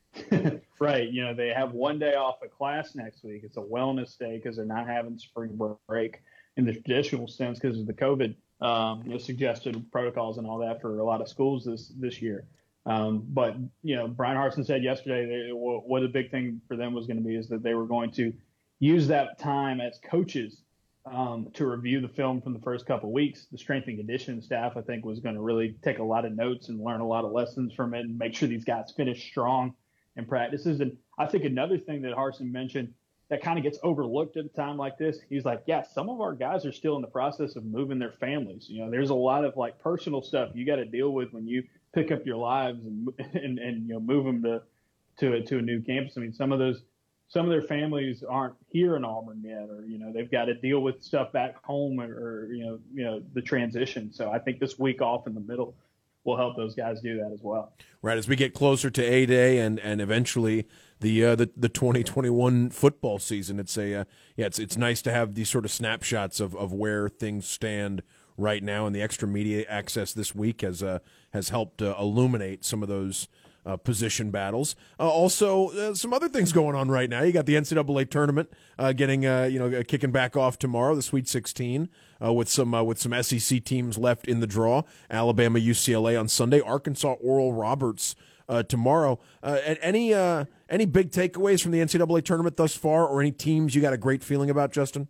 Right. You know, they have one day off of class next week. It's a wellness day because they're not having spring break in the traditional sense because of the COVID Um, you know, suggested protocols and all that for a lot of schools this this year. Um, but, you know, Brian Harsin said yesterday they, what a big thing for them was going to be is that they were going to use that time as coaches um, to review the film from the first couple of weeks. The strength and conditioning staff, I think, was going to really take a lot of notes and learn a lot of lessons from it and make sure these guys finish strong in practices. And I think another thing that Harsin mentioned that kind of gets overlooked at a time like this, he's like, yeah, some of our guys are still in the process of moving their families. You know, there's a lot of like personal stuff you got to deal with when you pick up your lives and, and, and, you know, move them to, to a, to a new campus. I mean, some of those, some of their families aren't here in Auburn yet, or, you know, they've got to deal with stuff back home or, or you know, you know, the transition. So I think this week off in the middle will help those guys do that as well. Right. As we get closer to A-Day and, and eventually the, uh, the the twenty twenty-one football season, it's a uh, yeah, it's it's nice to have these sort of snapshots of, of where things stand right now, and the extra media access this week has uh, has helped uh, illuminate some of those uh, position battles. Uh, also, uh, some other things going on right now. You got the N C double A tournament uh, getting uh, you know kicking back off tomorrow, the Sweet sixteen, uh, with some uh, with some S E C teams left in the draw. Alabama, U C L A on Sunday, Arkansas, Oral Roberts uh, tomorrow. Uh, and any uh, any big takeaways from the N C double A tournament thus far, or any teams you got a great feeling about, Justin?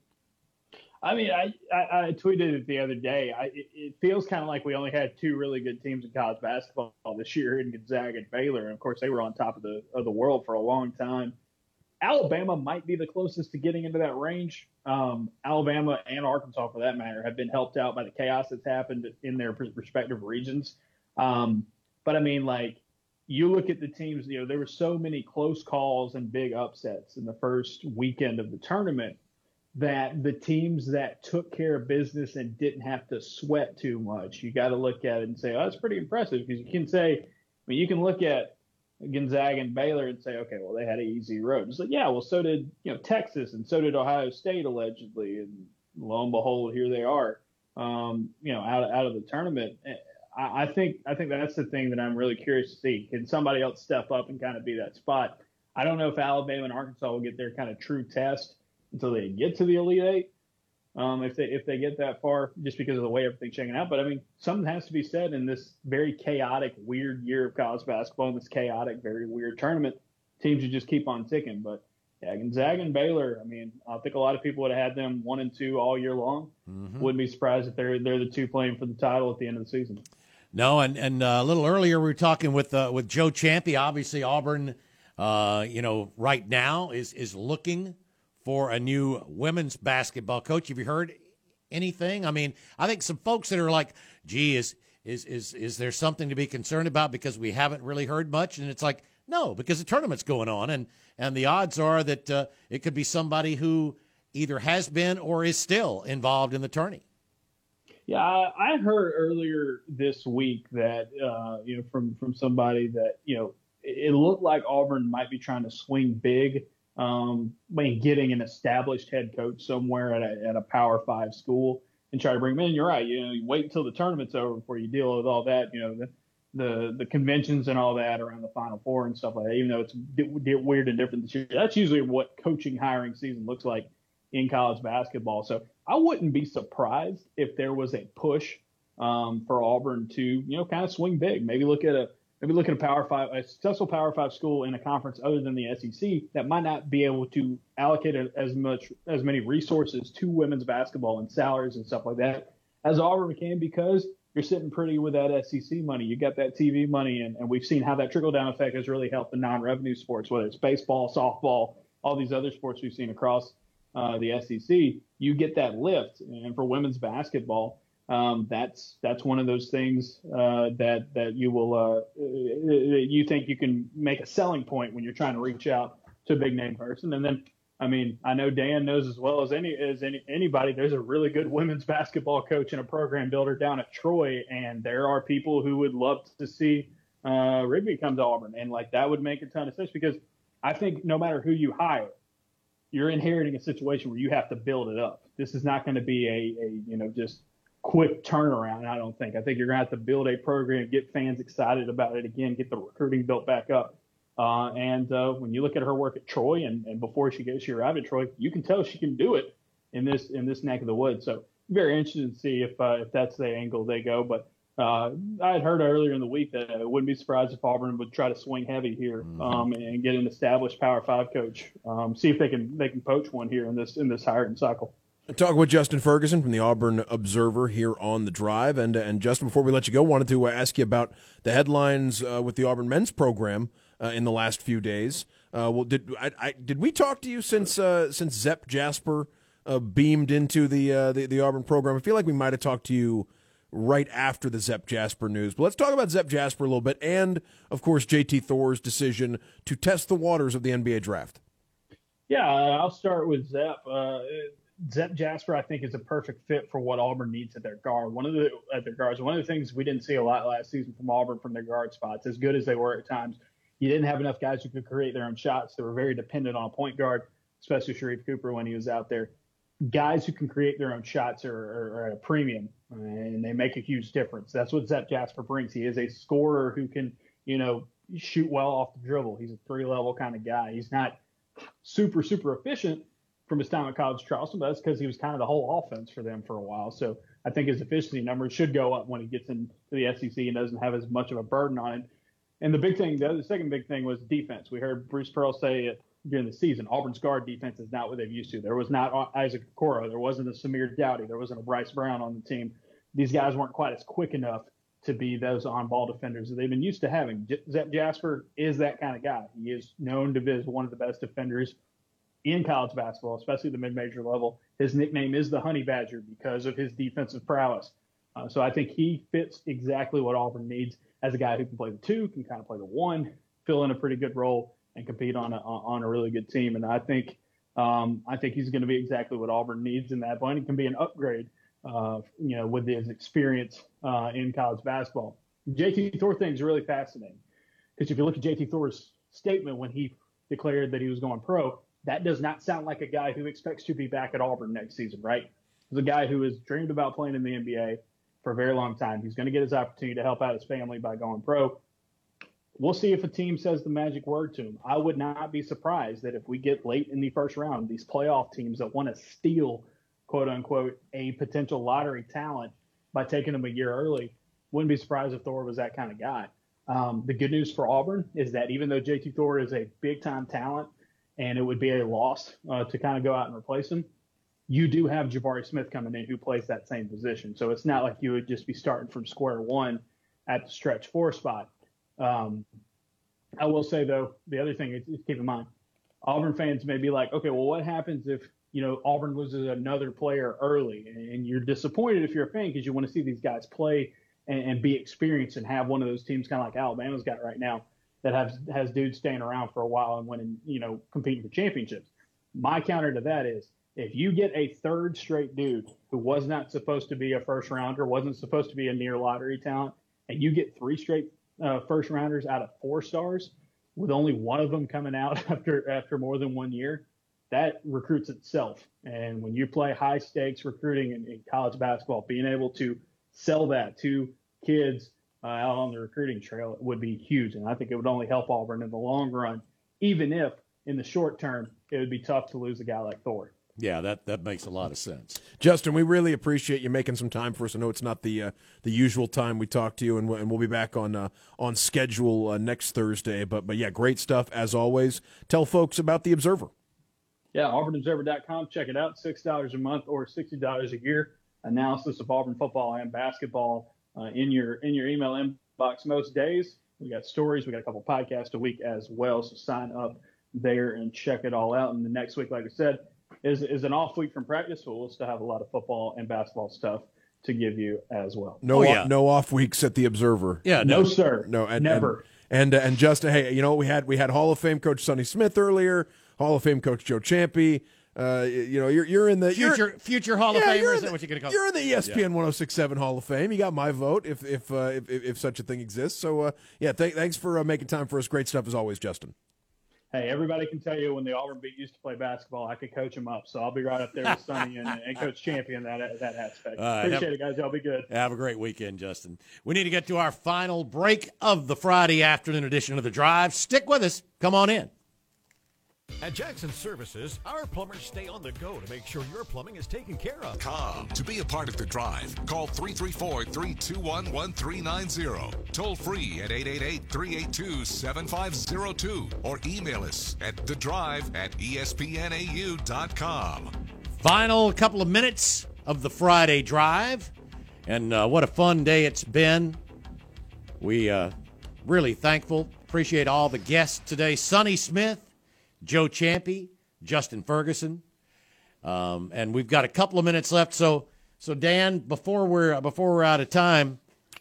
I mean, I, I, I tweeted it the other day. I, it, it feels kind of like we only had two really good teams in college basketball this year, in Gonzaga and Baylor. And, of course, they were on top of the of the world for a long time. Alabama might be the closest to getting into that range. Um, Alabama and Arkansas, for that matter, have been helped out by the chaos that's happened in their respective regions. Um, but I mean, like, you look at the teams, you know, there were so many close calls and big upsets in the first weekend of the tournament that the teams that took care of business and didn't have to sweat too much, you got to look at it and say, oh, that's pretty impressive, because you can say, I mean, you can look at Gonzaga and Baylor and say, okay, well, they had an easy road. It's like, yeah, well, so did, you know, Texas, and so did Ohio State, allegedly. And lo and behold, here they are, um, you know, out, out of the tournament. I, I think I think that's the thing that I'm really curious to see. Can somebody else step up and kind of be that spot? I don't know if Alabama and Arkansas will get their kind of true test until they get to the Elite Eight, um, if they if they get that far, just because of the way everything's shaking out. But, I mean, something has to be said in this very chaotic, weird year of college basketball, in this chaotic, very weird tournament. Teams should just keep on ticking. But, yeah, Gonzaga and Baylor, I mean, I think a lot of people would have had them one and two all year long. Mm-hmm. Wouldn't be surprised if they're they're the two playing for the title at the end of the season. No, and, and uh, a little earlier we were talking with uh, with Joe Ciampi. Obviously, Auburn, uh, you know, right now is is looking for a new women's basketball coach. Have you heard anything? I mean, I think some folks that are like, gee, is is is is there something to be concerned about because we haven't really heard much? And it's like, no, because the tournament's going on, and and the odds are that uh, it could be somebody who either has been or is still involved in the tourney. Yeah, I heard earlier this week that, uh, you know, from, from somebody that, you know, it, it looked like Auburn might be trying to swing big, um, by getting an established head coach somewhere at a, at a Power Five school and try to bring him in. You're right. You know, you wait until the tournament's over before you deal with all that, you know, the, the, the conventions and all that around the Final Four and stuff like that, even though it's d- d- weird and different this year. That's usually what coaching hiring season looks like in college basketball. So I wouldn't be surprised if there was a push um, for Auburn to, you know, kind of swing big. Maybe look at a maybe look at a Power Five, a successful Power Five school in a conference other than the S E C that might not be able to allocate as much as many resources to women's basketball and salaries and stuff like that as Auburn can, because you're sitting pretty with that S E C money. You got that T V money, and, and we've seen how that trickle down effect has really helped the non-revenue sports, whether it's baseball, softball, all these other sports we've seen across Uh, the S E C. You get that lift, and for women's basketball, um, that's that's one of those things uh, that that you will uh, you think you can make a selling point when you're trying to reach out to a big name person. And then, I mean, I know Dan knows as well as any as any anybody. There's a really good women's basketball coach and a program builder down at Troy, and there are people who would love to see uh, Rigby come to Auburn, and like that would make a ton of sense, because I think no matter who you hire, you're inheriting a situation where you have to build it up. This is not going to be a, a, you know, just quick turnaround, I don't think. I think you're going to have to build a program, get fans excited about it again, get the recruiting built back up. Uh, and uh, when you look at her work at Troy and, and before she gets she arrived at Troy, you can tell she can do it in this in this neck of the woods. So very interested to see if uh, if that's the angle they go. But Uh, I had heard earlier in the week that I wouldn't be surprised if Auburn would try to swing heavy here um, and get an established Power Five coach. Um, see if they can they can poach one here in this in this hiring cycle. Talk with Justin Ferguson from the Auburn Observer here on The Drive. And and Justin, before we let you go, wanted to uh, ask you about the headlines uh, with the Auburn men's program uh, in the last few days. Uh, well, did I, I did we talk to you since uh, since Zep Jasper uh, beamed into the, uh, the the Auburn program? I feel like we might have talked to you right after the Zep Jasper news. But let's talk about Zep Jasper a little bit, and, of course, J T Thor's decision to test the waters of the N B A draft. Yeah, I'll start with Zep. Uh, Zep Jasper, I think, is a perfect fit for what Auburn needs at their guard. One of the at their guards. One of the things we didn't see a lot last season from Auburn from their guard spots, as good as they were at times, you didn't have enough guys who could create their own shots. They were very dependent on a point guard, especially Sharif Cooper when he was out there. Guys who can create their own shots are, are, are at a premium, and they make a huge difference. That's what Zep Jasper brings. He is a scorer who can, you know, shoot well off the dribble. He's a three-level kind of guy. He's not super, super efficient from his time at College Charleston, but that's because he was kind of the whole offense for them for a while. So I think his efficiency numbers should go up when he gets into the S E C and doesn't have as much of a burden on it. And the big thing, the, other, the second big thing was defense. We heard Bruce Pearl say it during the season. Auburn's guard defense is not what they've used to. There was not Isaac Okoro. There wasn't a Samir Dowdy. There wasn't a Bryce Brown on the team. These guys weren't quite as quick enough to be those on-ball defenders that they've been used to having. Zep Jasper is that kind of guy. He is known to be one of the best defenders in college basketball, especially the mid-major level. His nickname is the Honey Badger because of his defensive prowess. Uh, so I think he fits exactly what Auburn needs as a guy who can play the two, can kind of play the one, fill in a pretty good role, and compete on a on a really good team. And I think um, I think he's going to be exactly what Auburn needs in that point. It can be an upgrade, uh, you know, with his experience uh, in college basketball. J T Thor thing is really fascinating because if you look at J T Thor's statement when he declared that he was going pro, that does not sound like a guy who expects to be back at Auburn next season, right? He's a guy who has dreamed about playing in the N B A for a very long time. He's going to get his opportunity to help out his family by going pro. We'll see if a team says the magic word to him. I would not be surprised that if we get late in the first round, these playoff teams that want to steal, quote unquote, a potential lottery talent by taking him a year early, wouldn't be surprised if Thor was that kind of guy. Um, the good news for Auburn is that even though J T Thor is a big-time talent and it would be a loss uh, to kind of go out and replace him, you do have Jabari Smith coming in who plays that same position. So it's not like you would just be starting from square one at the stretch four spot. Um, I will say, though, the other thing is, is keep in mind, Auburn fans may be like, okay, well, what happens if, you know, Auburn loses another player early? And you're disappointed if you're a fan because you want to see these guys play and, and be experienced and have one of those teams kind of like Alabama's got right now that has, has dudes staying around for a while and winning, you know, competing for championships. My counter to that is if you get a third straight dude who was not supposed to be a first rounder, wasn't supposed to be a near lottery talent, and you get three straight uh, first rounders out of four stars with only one of them coming out after after more than one year, that recruits itself. And when you play high stakes recruiting in, in college basketball, being able to sell that to kids uh, out on the recruiting trail would be huge. And I think it would only help Auburn in the long run, even if in the short term it would be tough to lose a guy like Thor. Yeah, that, that makes a lot of sense. Justin, we really appreciate you making some time for us. I know it's not the uh, the usual time we talk to you, and we'll, and we'll be back on uh, on schedule uh, next Thursday. But but yeah, great stuff as always. Tell folks about the Observer. Yeah, Auburn Observer dot com. Check it out. six dollars a month or sixty dollars a year. Analysis of Auburn football and basketball uh, in your in your email inbox most days. We got stories. We got a couple podcasts a week as well. So sign up there and check it all out. And the next week, like I said, is is an off week from practice, so we'll still have a lot of football and basketball stuff to give you as well. No, oh, yeah. off, no off weeks at the Observer. Yeah, no, no sir, no, and, never. And and, uh, and Justin, hey, you know we had we had Hall of Fame coach Sonny Smith earlier, Hall of Fame coach Joe Ciampi. Uh, you know, you're you're in the future you're, future Hall of yeah, Famer. Is the, that what you're going to call? You're in the E S P N yeah. one oh six point seven Hall of Fame. You got my vote if if uh, if, if such a thing exists. So uh, yeah, th- thanks for uh, making time for us. Great stuff as always, Justin. Hey, everybody can tell you when the Auburn Beat used to play basketball, I could coach them up. So I'll be right up there with Sonny and, and Coach Champion that that aspect. Right, Appreciate have, it, guys. Y'all be good. Have a great weekend, Justin. We need to get to our final break of the Friday afternoon edition of The Drive. Stick with us. Come on in. At Jackson Services, our plumbers stay on the go to make sure your plumbing is taken care of. Com. To be a part of The Drive, call three three four, three two one, one three nine zero. Toll free at eight eight eight, three eight two, seven five zero two or email us at the drive at E S P N A U dot com. Final couple of minutes of the Friday Drive, and uh, what a fun day it's been. We uh, really thankful. Appreciate all the guests today. Sonny Smith, Joe Ciampi, Justin Ferguson, um, and we've got a couple of minutes left. So, so Dan, before we're before we're out of time,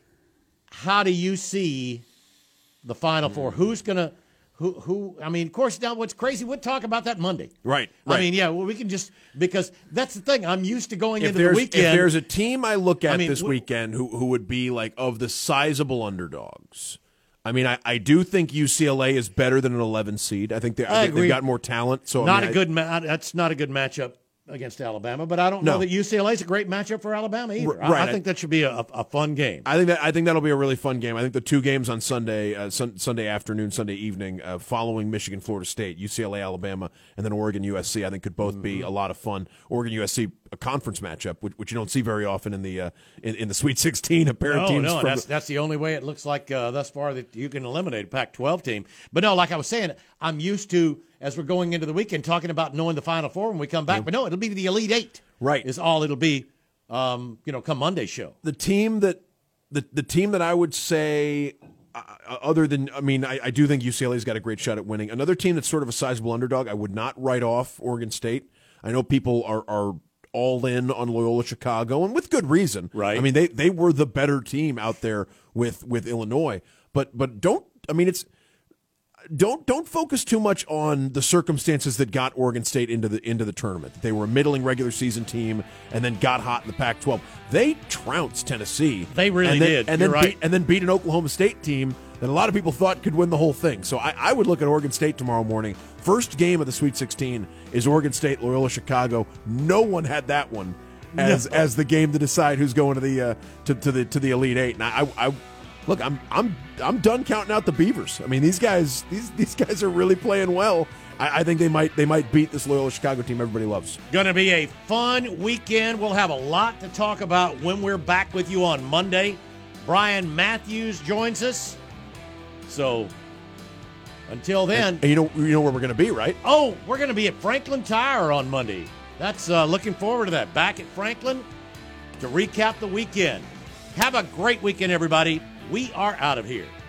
how do you see the Final Four? Who's gonna who who? I mean, of course, now what's crazy? We'll talk about that Monday, right? right. I mean, yeah, well, we can just because that's the thing. I'm used to going if into the weekend. If there's a team I look at I mean, this we, weekend who who would be like of the sizable underdogs. I mean, I, I do think U C L A is better than an eleven seed. I think, they, I I think they've got more talent. So not I mean, a good. Ma- that's not a good matchup against Alabama. But I don't no. know that U C L A is a great matchup for Alabama either. Right. I, I think that should be a, a fun game. I think that I think that'll be a really fun game. I think the two games on Sunday, uh, sun, Sunday afternoon, Sunday evening, uh, following Michigan, Florida State, U C L A, Alabama, and then Oregon, U S C. I think could both mm-hmm. be a lot of fun. Oregon, U S C, a conference matchup, which, which you don't see very often in the uh, in, in the Sweet sixteen. A pair no, of teams. No, from that's the, that's the only way it looks like uh, thus far that you can eliminate a Pac twelve team. But no, like I was saying, I'm used to as we're going into the weekend talking about knowing the Final Four when we come back. Mm-hmm. But no, it'll be the Elite Eight. Right, is all it'll be. Um, you know, come Monday's show. The team that the the team that I would say uh, other than, I mean, I, I do think U C L A's got a great shot at winning. Another team that's sort of a sizable underdog, I would not write off Oregon State. I know people are, are all in on Loyola Chicago, and with good reason. Right. I mean, they, they were the better team out there with, with Illinois. But but don't, I mean, it's, Don't don't focus too much on the circumstances that got Oregon State into the into the tournament. They were a middling regular season team and then got hot in the Pac twelve. They trounced Tennessee. They really and then, did. And You're then right. beat, and then beat an Oklahoma State team that a lot of people thought could win the whole thing. So I, I would look at Oregon State tomorrow morning. First game of the Sweet sixteen is Oregon State Loyola Chicago. No one had that one as No. as the game to decide who's going to the uh, to, to the to the Elite Eight. And I, I Look, I'm I'm I'm done counting out the Beavers. I mean, these guys these these guys are really playing well. I, I think they might they might beat this Loyola Chicago team everybody loves. Going to be a fun weekend. We'll have a lot to talk about when we're back with you on Monday. Brian Matthews joins us. So until then, And you know you know where we're going to be, right? oh, we're going to be at Franklin Tire on Monday. That's uh, looking forward to that. Back at Franklin to recap the weekend. Have a great weekend, everybody. We are out of here.